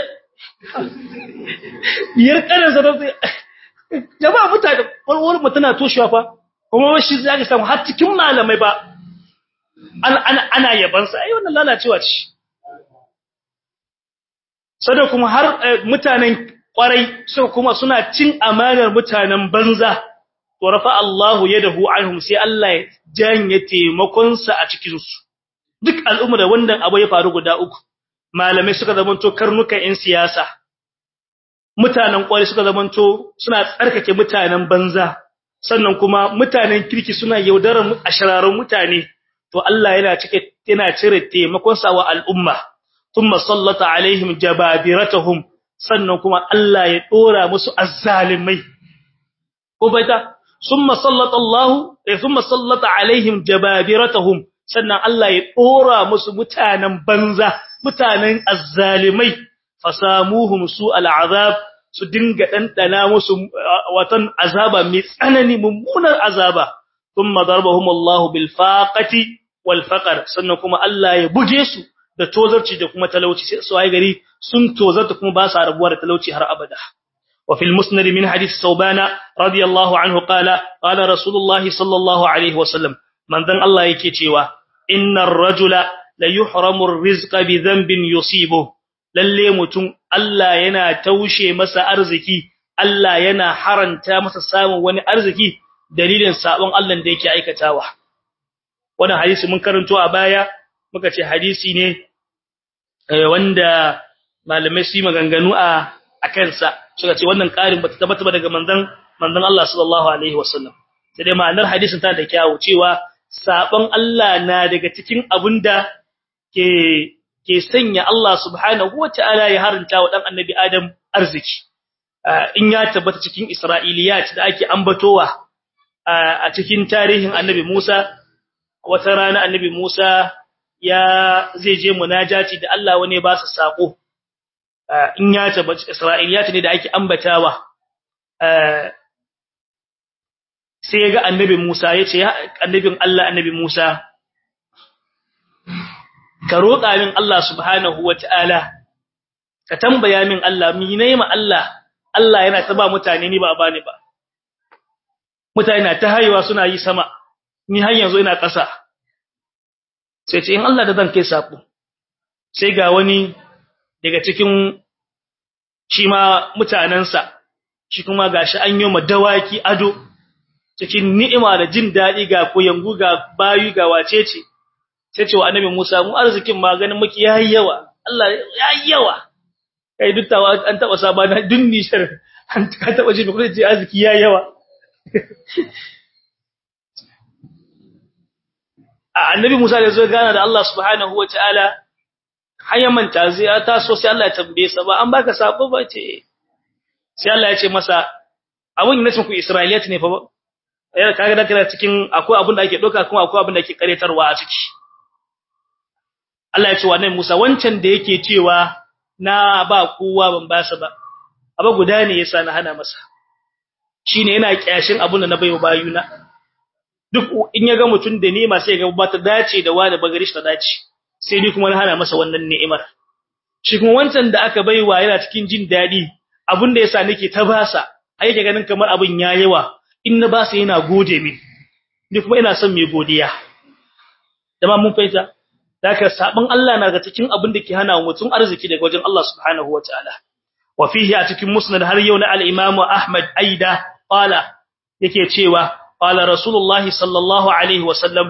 diyar kanan sa jama'a mutane wani mutuna toshewa fa kuma shi zaka samu har cikin malamai ba ana ana yabansa ai wannan lalacewa ce sada kuma har mutanen kwarai su kuma suna cin amanar mutanen banza to rafa Allahu yadahu anhum sai Allah ya janye taimakon sa a cikin su duk al'umma da wannan abu ya faru guda uku malamai suka zamanto karnukan in siyasa mutanen kwarai suka zamanto suna tsarkake mutanen banza sannan kuma mutanen kirki suna yaudarar ashararan mutane to Allah yana cike yana cire taimakon sa wa al'umma thumma sallata alaihim jababiratuhum sannan kuma Allah ya dora musu azzalimai ko baita thumma sallata Allah thumma sallata alaihim jababiratuhum sannan Allah ya dora musu mutanen banza mutanen azzalimai fasamuhum su al'azab su dinga dandana musu watan azaba mai tsanani mummunar azaba thumma darbahum Allah bil faqati wal faqr sannan kuma Allah ya buge su da tozarci da kuma talauci sai su ai gari sun tozarta kuma ba sa rabuwa da talauci har abada وفي المسند من حديث ثوبان رضي الله عنه قال قال رسول الله صلى الله عليه وسلم من ذن الله yake cewa innar rajula la yuhramu ar-rizqa bi dhanbin yusibu lalle mutum Allah yana taushe masa arziki Allah yana haranta masa samun wani arziki dalilin sabon Allah da yake aikatawa wannan hadisi mun karanto a baya muka ce hadisi ne wanda malamai su maganganu a akan sa suka ce wannan ƙarin bata tabbata ba daga manzon manzon Allah sallallahu alaihi wasallam sai dai ma'anar hadisin ta da kyawu cewa sabon Allah na daga cikin abinda ke ke sanya Allah subhanahu wataala ya haranta wa dan annabi Adam arziki in ya tabbata cikin Isra'iliyat da ake ambatowa a cikin tarihin annabi Musa wata rana annabi Musa ya zai je munajati da Allah wani ba su sako in ya tabbata Isra'iliyat ne da ake ambatawa sai ya ga annabi Musa yace ya annabin Allah annabi Musa ka roƙa min Allah subhanahu wataala ka tambaya min Allah mi nayi ma Allah Allah yana ta ba mutane ni ba bani ba mutane na ta haihuwa suna yi sama ni har yanzu ina ƙasa sai ce in Allah da zan kai sako sai ga wani daga cikin shi ma mutanansa shi kuma gashi an yi dawaki ado cikin ni'ima da jin dadi ga koyangu ga bayu ga wacece sai ce wa annabi Musa mu arzikin maganin muke yayi yawa Allah yayi yawa kai duttawa an taba sabana dunni shar an ka taba ji kuma ji arziki yayi yawa annabi Musa da zo gana da Allah subhanahu wataala hayan manta zai ta so sai Allah ya tambaye sa ba an baka sako ba ce sai Allah ya ce masa abun ne ku Isra'iliyat ne fa eh kaga da kana cikin akwai abun da ake doka kuma akwai abun da ake karetarwa a ciki Allah ya ce wa annabi Musa wancan da yake cewa na ba kowa ban ba sa ba aba guda ne yasa na hana masa shine yana kyashin abun da na bayo bayuna duk in ya ga mutun da ni'ima sai ga ba ta dace da wani bagarish ta dace sai ni kuma na hana masa wannan ni'imar shi kuma wancan da aka baiwa yana cikin jin dadi abinda yasa nake ta basa ai yake ganin kamar abin yayewa in na basa yana gode min ni kuma ina son mai godiya dama mun faita daka sabon Allah na ga cikin abin da ke hana mutum arziki daga wajen Allah subhanahu wataala wa fihi a cikin musnad har yau na al-Imam Ahmad aida qala yake cewa qala rasulullahi sallallahu alaihi wasallam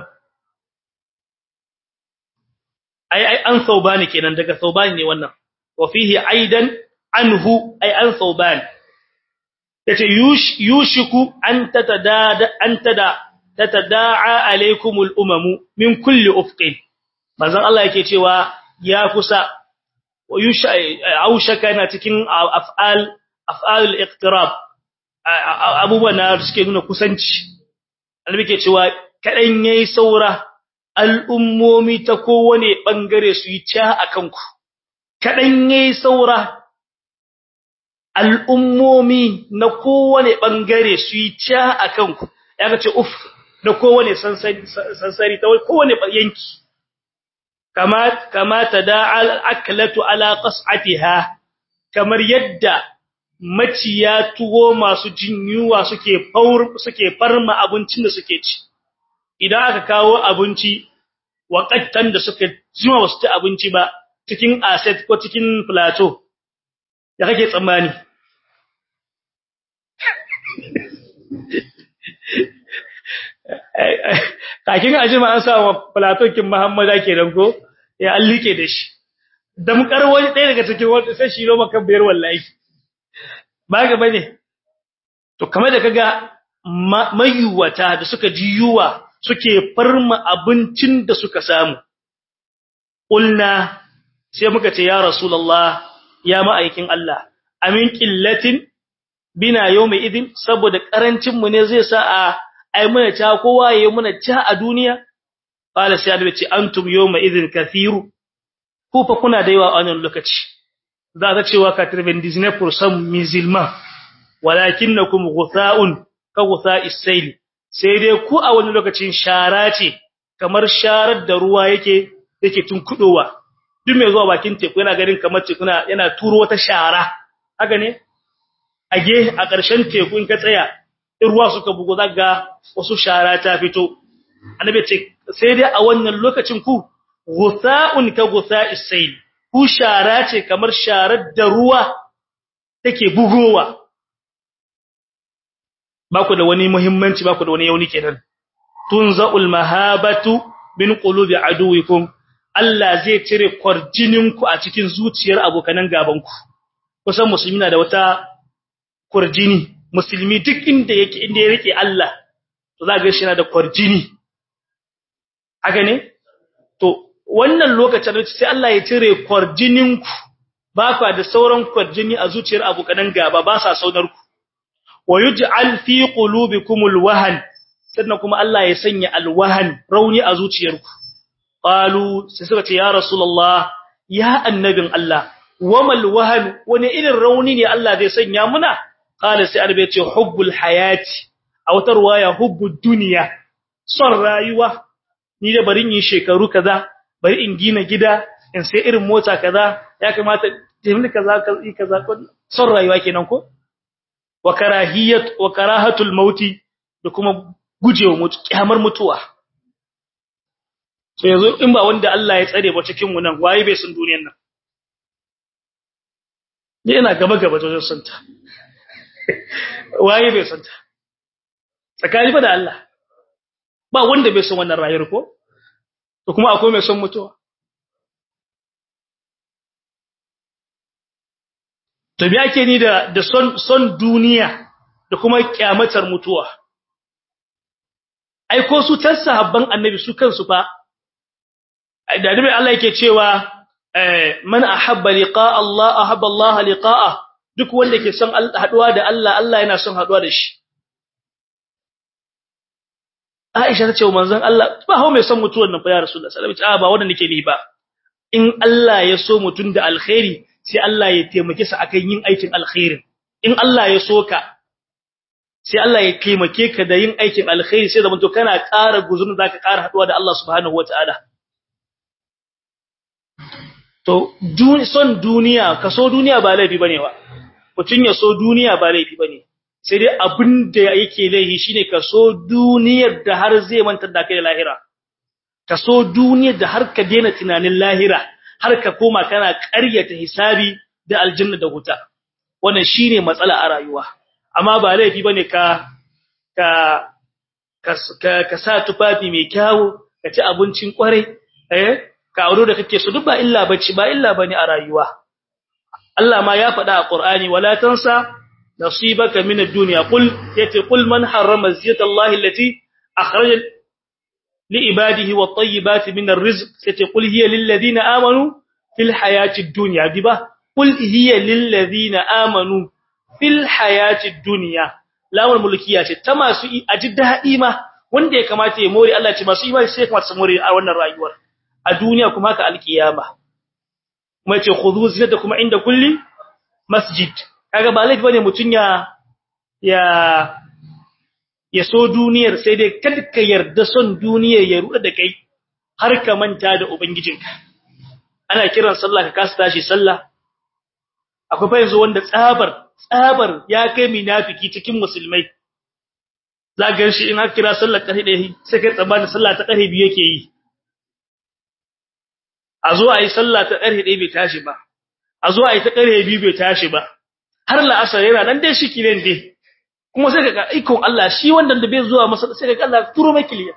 ai ai an Thawban kenan daga Thawban ne wannan wa fihi aidan anhu ai an Thawban yace yushiku an tatada an tada tatadaa alaikumul umamu min kulli ufqin manzon Allah yake cewa ya kusa wa yusha aushaka na cikin af'al af'al al-iqtirab abubuwan da suke nuna kusanci annabi yake cewa kadan yayi saura al'ummomi ta kowane bangare su yi ta akan ku kadan yayi saura al'ummomi na kowane bangare su yi ta akan ku yaga ce uf da kowane sansari sansari ta kowane yanki kama kama tadaa al-aklatu ala qas'atiha kamar yadda maciya tuwo masu jinyuwa suke faur suke farma abincin da suke ci idan aka kawo abinci wakattan da suka jima wasu ci abinci ba cikin asset ko cikin plateau da kake tsammani kakin ajima an samu plateau kin Muhammada kenan ko ya allike da shi damkar wani ɗaya daga cikin wanda sai shi roma kan bayar wallahi ba ga bane to kamar da kaga mayuwata da suka ji yuwa suke farma abincin da suka samu kulna sai muka ce ya rasulullah ya ma'aikin Allah amin qillatin bina yawmi idin saboda karancin mu ne zai sa a ai muna ta kowa yayi muna ta a duniya qala sai annabi ce antum yawma idin kathiru ku fa kuna da yawa a wannan lokaci za ta cewa quatre-vingt-dix-neuf pour cent musulman walakinnakum ghutha'un ka ghutha'is sayl sai dai ku a wani lokacin shara ce kamar sharar da ruwa yake yake tunkudowa duk mai zuwa bakin teku yana ganin kamar teku yana turo wata shara haka ne age a ƙarshen teku in ka tsaya in ruwa suka bugo zaga wasu shara ta fito annabi ce sai dai a wannan lokacin ku ghutha'un ka ghutha'is sayl ku shara ce kamar sharar da ruwa take bugowa ba ku da wani muhimmanci ba ku da wani yauni kenan tunza'ul mahabatu min qulubi aduwikum Allah zai cire kwarjininku a cikin zuciyar abokanan gabanku kusan musulmi na da wata kwarjini musulmi duk inda yake inda ya rike Allah to za ga shi yana da kwarjini haka ne to wannan lokacin sai Allah ya cire kwarjininku ba ku da sauran kwarjini a zuciyar abokanan gaba ba sa saunar ku wa yuj'al fi qulubikumul wahan sannan kuma Allah ya sanya alwahan rauni a zuciyarku qalu sai suka ce ya rasulullah ya annabin Allah wamal wahan wani irin rauni ne Allah zai sanya muna qala sai arbe ce hubbul hayati a wata ruwaya hubbud dunya son rayuwa ni da barin yin shekaru kaza bari in gina gida in sai irin mota kaza ya kamata taimaka kaza kaza kaza son rayuwa kenan ko wa karahiyat wa karahatul mauti da kuma gujewa mutu kyamar mutuwa so yanzu in ba wanda Allah ya tsare ba cikin mu nan waye bai sun duniyar nan ni ina gaba gaba wajen santa waye bai santa tsakani fa da Allah ba wanda bai son wannan rayuwar ko to kuma akwai mai son mutuwa to me ake ni da da son son duniya da kuma kyamatar mutuwa ai ko su tan sahabban annabi su kansu fa da nabi Allah yake cewa man ahabba liqa'a Allah ahabba Allah liqa'a duk wanda ke son haduwa da Allah Allah yana son haduwa da shi Aisha ta ce wa manzon Allah ba hawo mai son mutuwar nan fa ya Rasulullah sallallahu alaihi wasallam ba wanda nake ni ba in Allah ya so mutun da alkhairi sai Allah ya taimake sa akan yin aikin alkhairin in Allah ya so ka sai Allah ya taimake ka da yin aikin alkhairi sai zaman to kana ƙara guzurin zaka ƙara haduwa da Allah subhanahu wataala to son duniya ka so duniya ba laifi bane wa mutun ya so duniya ba laifi bane sai dai abinda yake laifi shine ka so duniyar da har zai mantar da kai lahira ka so duniyar da har ka daina tunanin lahira har ka koma kana ƙaryata hisabi da aljanna da wuta wannan shine matsala a rayuwa amma ba laifi bane ka ka ka ka sa tufafi mai kyau ka ci abincin kware eh ka auro da kake so duk ba illa bace ba illa bane a rayuwa Allah ma ya faɗa a Qur'ani wala tansa nasibaka min ad-dunya qul yati qul man harrama ziyata Allah allati akhraja li ibadihi wat-tayyibati min ar-rizq yati qul hiya lil ladina amanu fil hayati ad-dunya diba qul hiya lil ladina amanu fil hayati ad-dunya lawal mulkiya ce ta masu aji dadi ma wanda ya kamata ya more Allah ce masu imani sai kamata su more a wannan rayuwar a duniya kuma haka alkiyama kuma ce khudhu zinata kuma inda kulli masjid kaga ba laifi bane mutun ya ya ya so duniyar sai dai kada ka yarda son duniyar ya ruda da kai har ka manta da ubangijinka ana kiran sallah ka kasa tashi sallah akwai fa yanzu wanda tsabar tsabar ya kai munafiki cikin musulmai za ga shi in aka kira sallar karfe ɗaya sai kai tsabanin sallah ta karfe biyu yake yi a zo ayi sallah ta karfe ɗaya bai tashi ba a zo ayi ta karfe biyu bai tashi ba har la'asar yana nan dai shi kilen dai kuma sai kaga ikon Allah shi wannan da bai zuwa masa sai kaga Allah turo mai kiliya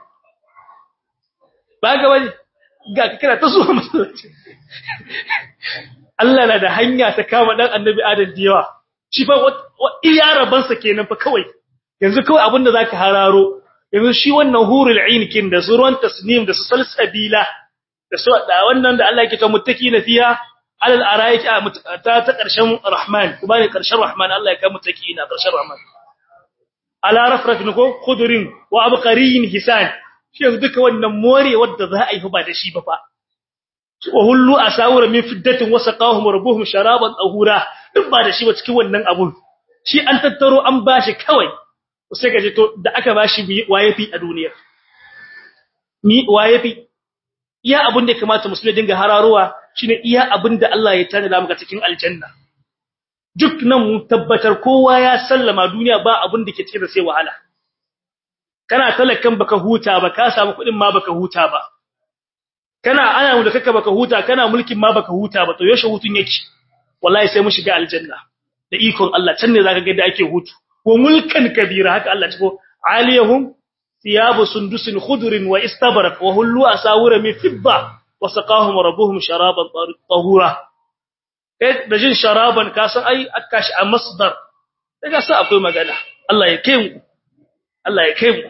ba ga wani ga kira ta zuwa masallaci Allah na da hanya ta kama dan annabi Adam da yawa shi fa iya rabansa kenan fa kawai yanzu kawai abinda zaka hararo yanzu shi wannan hurul ain kin da suran tasnim da salsabila da su da wannan da Allah yake ta muttaqina fiha alal araiki ta ta karshen rahman kuma ne karshen rahman Allah ya kai muttaqina karshen rahman ala rafrafin ko khudrin wa abqarin hisan shi yanzu duka wannan more wanda za a yi ba da shi ba fa wa hullu asawira min fiddatin wasaqahum rabbuhum sharaban tahura duk ba da shi ba cikin wannan abun shi an tattaro an bashi kawai sai kaje to da aka bashi waye fi a duniya mi waye fi iya abun da kamata musulmi dinga hararowa shine iya abun da Allah ya tanada maka cikin aljanna duk nan mu tabbatar kowa ya sallama duniya ba abun da ke cikin sai wahala kana talakan baka huta ba ka samu kudin ma baka huta ba kana ana mu da kaka baka huta kana mulkin ma baka huta ba to yoshe hutun yake wallahi sai mu shiga aljanna da ikon Allah can ne zaka ga da ake hutu wa mulkan kabira haka Allah ciko aliyahum thiyabu sundusin khudrin wa istabrak wa hullu asawira min fidda wa saqahum rabbuhum sharaban tahura eh da jin sharaban ka san ai akashi a masdar daga sa akwai magana Allah ya kai mu Allah ya kai mu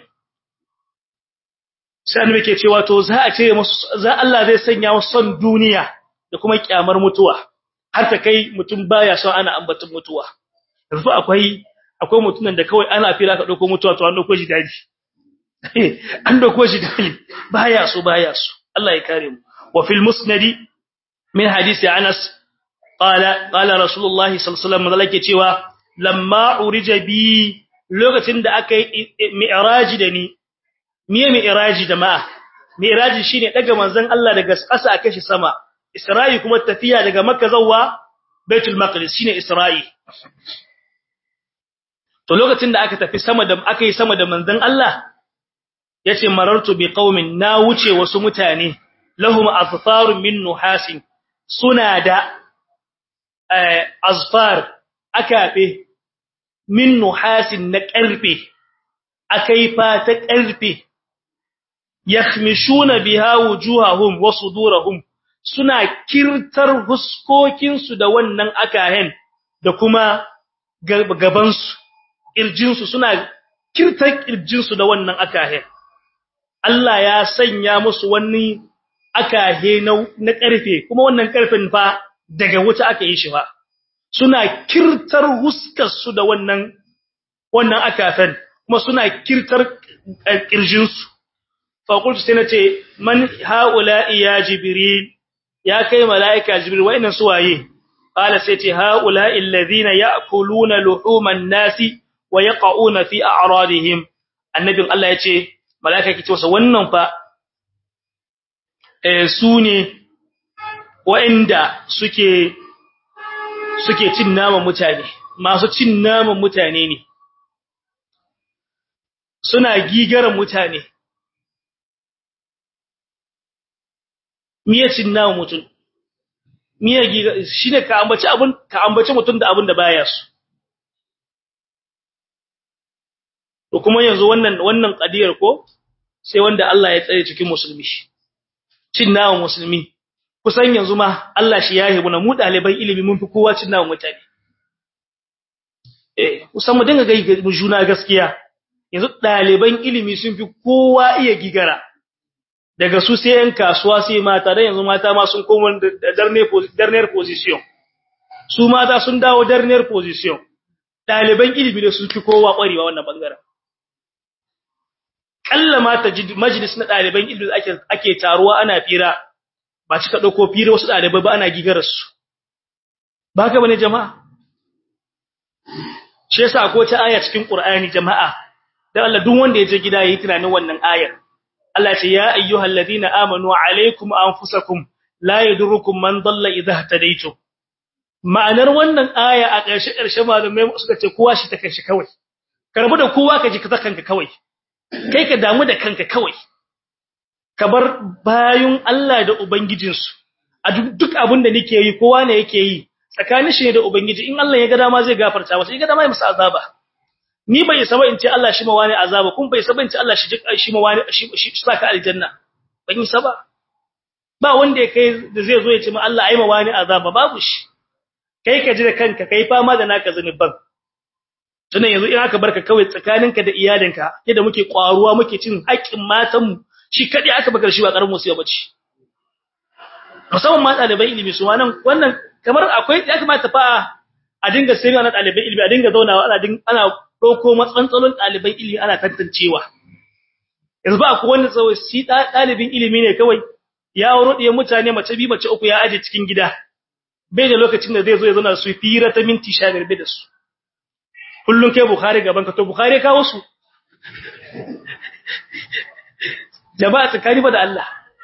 sai annabi ke cewa to za a ce musu za Allah zai sanya musu son duniya da kuma kiyamar mutuwa har ta kai mutum baya son ana ambaton mutuwa yanzu akwai akwai mutunan da kawai ana fira ka dauko mutuwa to an dauko shi dadi an dauko shi dadi baya so baya so Allah ya kare mu wa fil musnad min hadisi Anas qala qala rasulullahi sallallahu alaihi wasallam malaka cewa lamma urija bi lokacin da aka yi mi'raji da ni miye mi'raji jama'a mi'raji shine daga manzon Allah daga ƙasa aka shi sama Isra'i kuma tafiya daga Makka zuwa Baitul Maqdis shine Isra'i to lokacin da aka tafi sama da aka yi sama da manzon Allah yace marartu bi qaumin na wuce wasu mutane lahum azfarun min nuhasin suna da azfar akabe min nuhasin na karfe akai fa ta karfe yakhmishuna biha wujuhahum wa sudurahum suna kirtar huskokin su da wannan akahen da kuma gaban su kirjin su suna kirtar kirjin su da wannan akahen Allah ya sanya musu wani akahe na na karfe kuma wannan karfin fa daga wuta aka yi shi fa suna kirtar huskar su da wannan wannan akafen kuma suna kirtar kirjin su فقلت سنتي من هؤلاء يا جبريل يا كاي ملائكه جبريل وين سوايه قال سيتي هؤلاء الذين ياكلون لحوم الناس ويقعون في اعراضهم النبي الله yace malaika kice wasa wannan fa eh sune wa'inda suke suke cin naman mutane masu cin naman mutane ne suna gigaran mutane miye cin nawa mutun miye giga shine ka ambaci abun ka ambaci mutun da abun da baya su to kuma yanzu wannan wannan kadiyar ko sai wanda Allah ya tsare cikin musulmi cin nawa musulmi kusan yanzu ma Allah shi yahe mu na mu daliban ilimi mun fi kowa cin nawa mutane eh kusan mu dinga gai mu juna gaskiya yanzu daliban ilimi sun fi kowa iya gigara daga su sai yan kasuwa sai mata dan yanzu mata ma sun koma darner position su mata sun dawo darner position daliban ilimi da su fi kowa kwarewa wannan bangaren kalla mata majlis na daliban ilimi ake ake taruwa ana fira ba cika dauko fira wasu dalibai ba ana gigarar su ba haka bane jama'a shi yasa ko ta aya cikin Qur'ani jama'a dan Allah duk wanda ya je gida yayi tunanin wannan ayar Allah ce ya ayyuhal ladina amanu alaykum anfusakum la yadurukum man dalla idha hadaytum ma'anar wannan aya a ƙarshe ƙarshe malamai suka ce kowa shi ta kanshi kawai karbu da kowa ka ji ka kanka kawai kai ka damu da kanka kawai ka bar bayun Allah da ubangijinsu a duk abin da nake yi kowa ne yake yi tsakanin shi da ubangiji in Allah ya ga dama zai gafarta masa in ga dama ya masa azaba ni bai saba in ce Allah shi ma wani azaba kun bai saba in ce Allah shi shi ma wani shi saka aljanna ban yi saba ba wanda kai da zai zo ya ce ma Allah ai ma wani azaba babu shi kai ka ji da kanka kai fama da naka zanuban tunan yanzu in aka barka kawai tsakaninka da iyalinka yadda muke kwaruwa muke cin haƙƙin matan mu shi kadai aka bakar shi ba karamin musiba bace musamman ma ɗalibai ilimi su wannan wannan kamar akwai ya kamata fa a dinga sai na ɗalibai ilimi a dinga zaunawa ana ana dauko matsantsalon ɗaliban ilimi ana tantancewa yanzu ba ku wanda tsawai shi ɗalibin ilimi ne kawai ya auro diyan mutane mace bi mace uku ya aje cikin gida bai da lokacin da zai zo ya zauna su fira ta minti sha biyar da su kullun kai bukhari gaban ka to bukhari ka wasu jama'a tsakani ba da Allah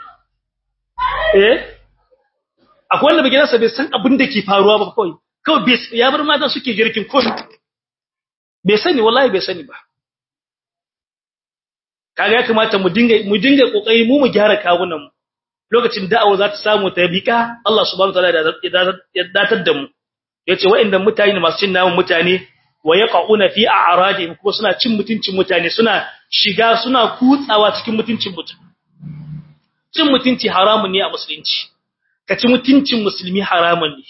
eh akwai wanda bigina sa bai san abin da ke faruwa ba kawai kawai bai ya bar mata suke girkin ko bai sani wallahi bai sani ba kaga ya kamata mu dinga mu dinga kokari mu mu gyara kawunan mu lokacin da'awa za ta samu ta bika Allah subhanahu wataala ya datar da mu yace wa'inda mutane masu cin namun mutane wa yaqauna fi a'radihim kuma suna cin mutuncin mutane suna shiga suna kutsawa cikin mutuncin mutum cin mutunci haramun ne a musulunci ka ci mutuncin musulmi haramun ne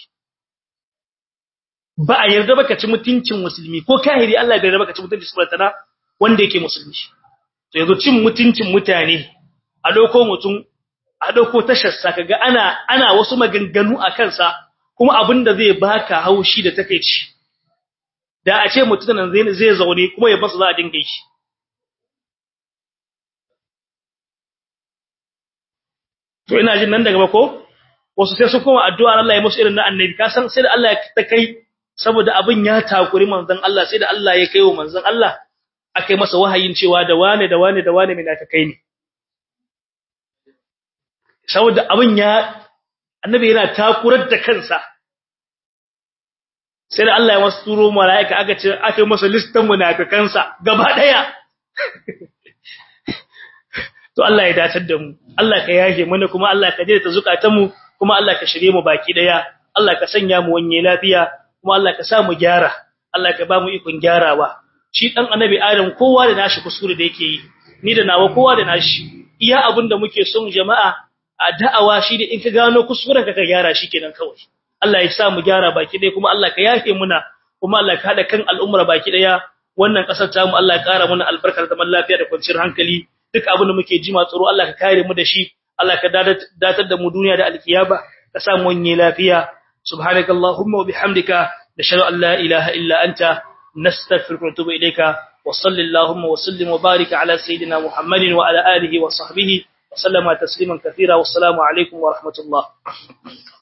ba a yarda ba ka ci mutuncin musulmi ko kahiri Allah bai yarda ba ka ci mutuncin sultana wanda yake musulmi to yazo cin mutuncin mutane a doko mutum a dauko tasharsa kaga ana ana wasu maganganu a kansa kuma abinda zai baka haushi da takeici da a ce mutum nan zai zai zaune kuma ya basu za a dinga yi to ina jin nan daga ba ko wasu sai su koma addu'a Allah ya musu irin na annabi ka san sai da Allah ya ta kai saboda abin ya takuri manzon Allah sai da Allah ya kaiwa manzon Allah akai masa wahayin cewa da wane da wane da wane mai ta kai ne saboda abin ya annabi yana takurar da kansa sai da Allah ya masa turo malaika aka ce aka yi masa listan munafikansa gaba daya to Allah ya datar da mu Allah ka yaje mana kuma Allah ka jira ta zukatan mu kuma Allah ka shirye mu baki daya Allah ka sanya mu wanye lafiya kuma Allah ka sa mu gyara Allah ka ba mu ikon gyarawa shi dan annabi Adam kowa da nashi kusuri da yake yi ni da nawa kowa da nashi iya abinda muke son jama'a a da'awa shi da in ka gano kusuran ka ka gyara shi kenan kawai Allah ya sa mu gyara baki daya kuma Allah ka yafe muna kuma Allah ka hada kan al'umma baki daya wannan kasar ta mu Allah ya kara mana albarkar zaman lafiya da kwanciyar hankali duk abin da muke jima tsoro Allah ka kare mu da shi Allah ka datar da mu duniya da alkiyaba ka sa mu wanye lafiya subhanakallahumma wa bihamdika nashhadu an la ilaha illa anta nastaghfiruka wa natubu ilayka wa sallallahu wa sallim wa barik ala sayidina muhammadin wa ala alihi wa sahbihi wa sallama tasliman katira wassalamu alaikum wa rahmatullah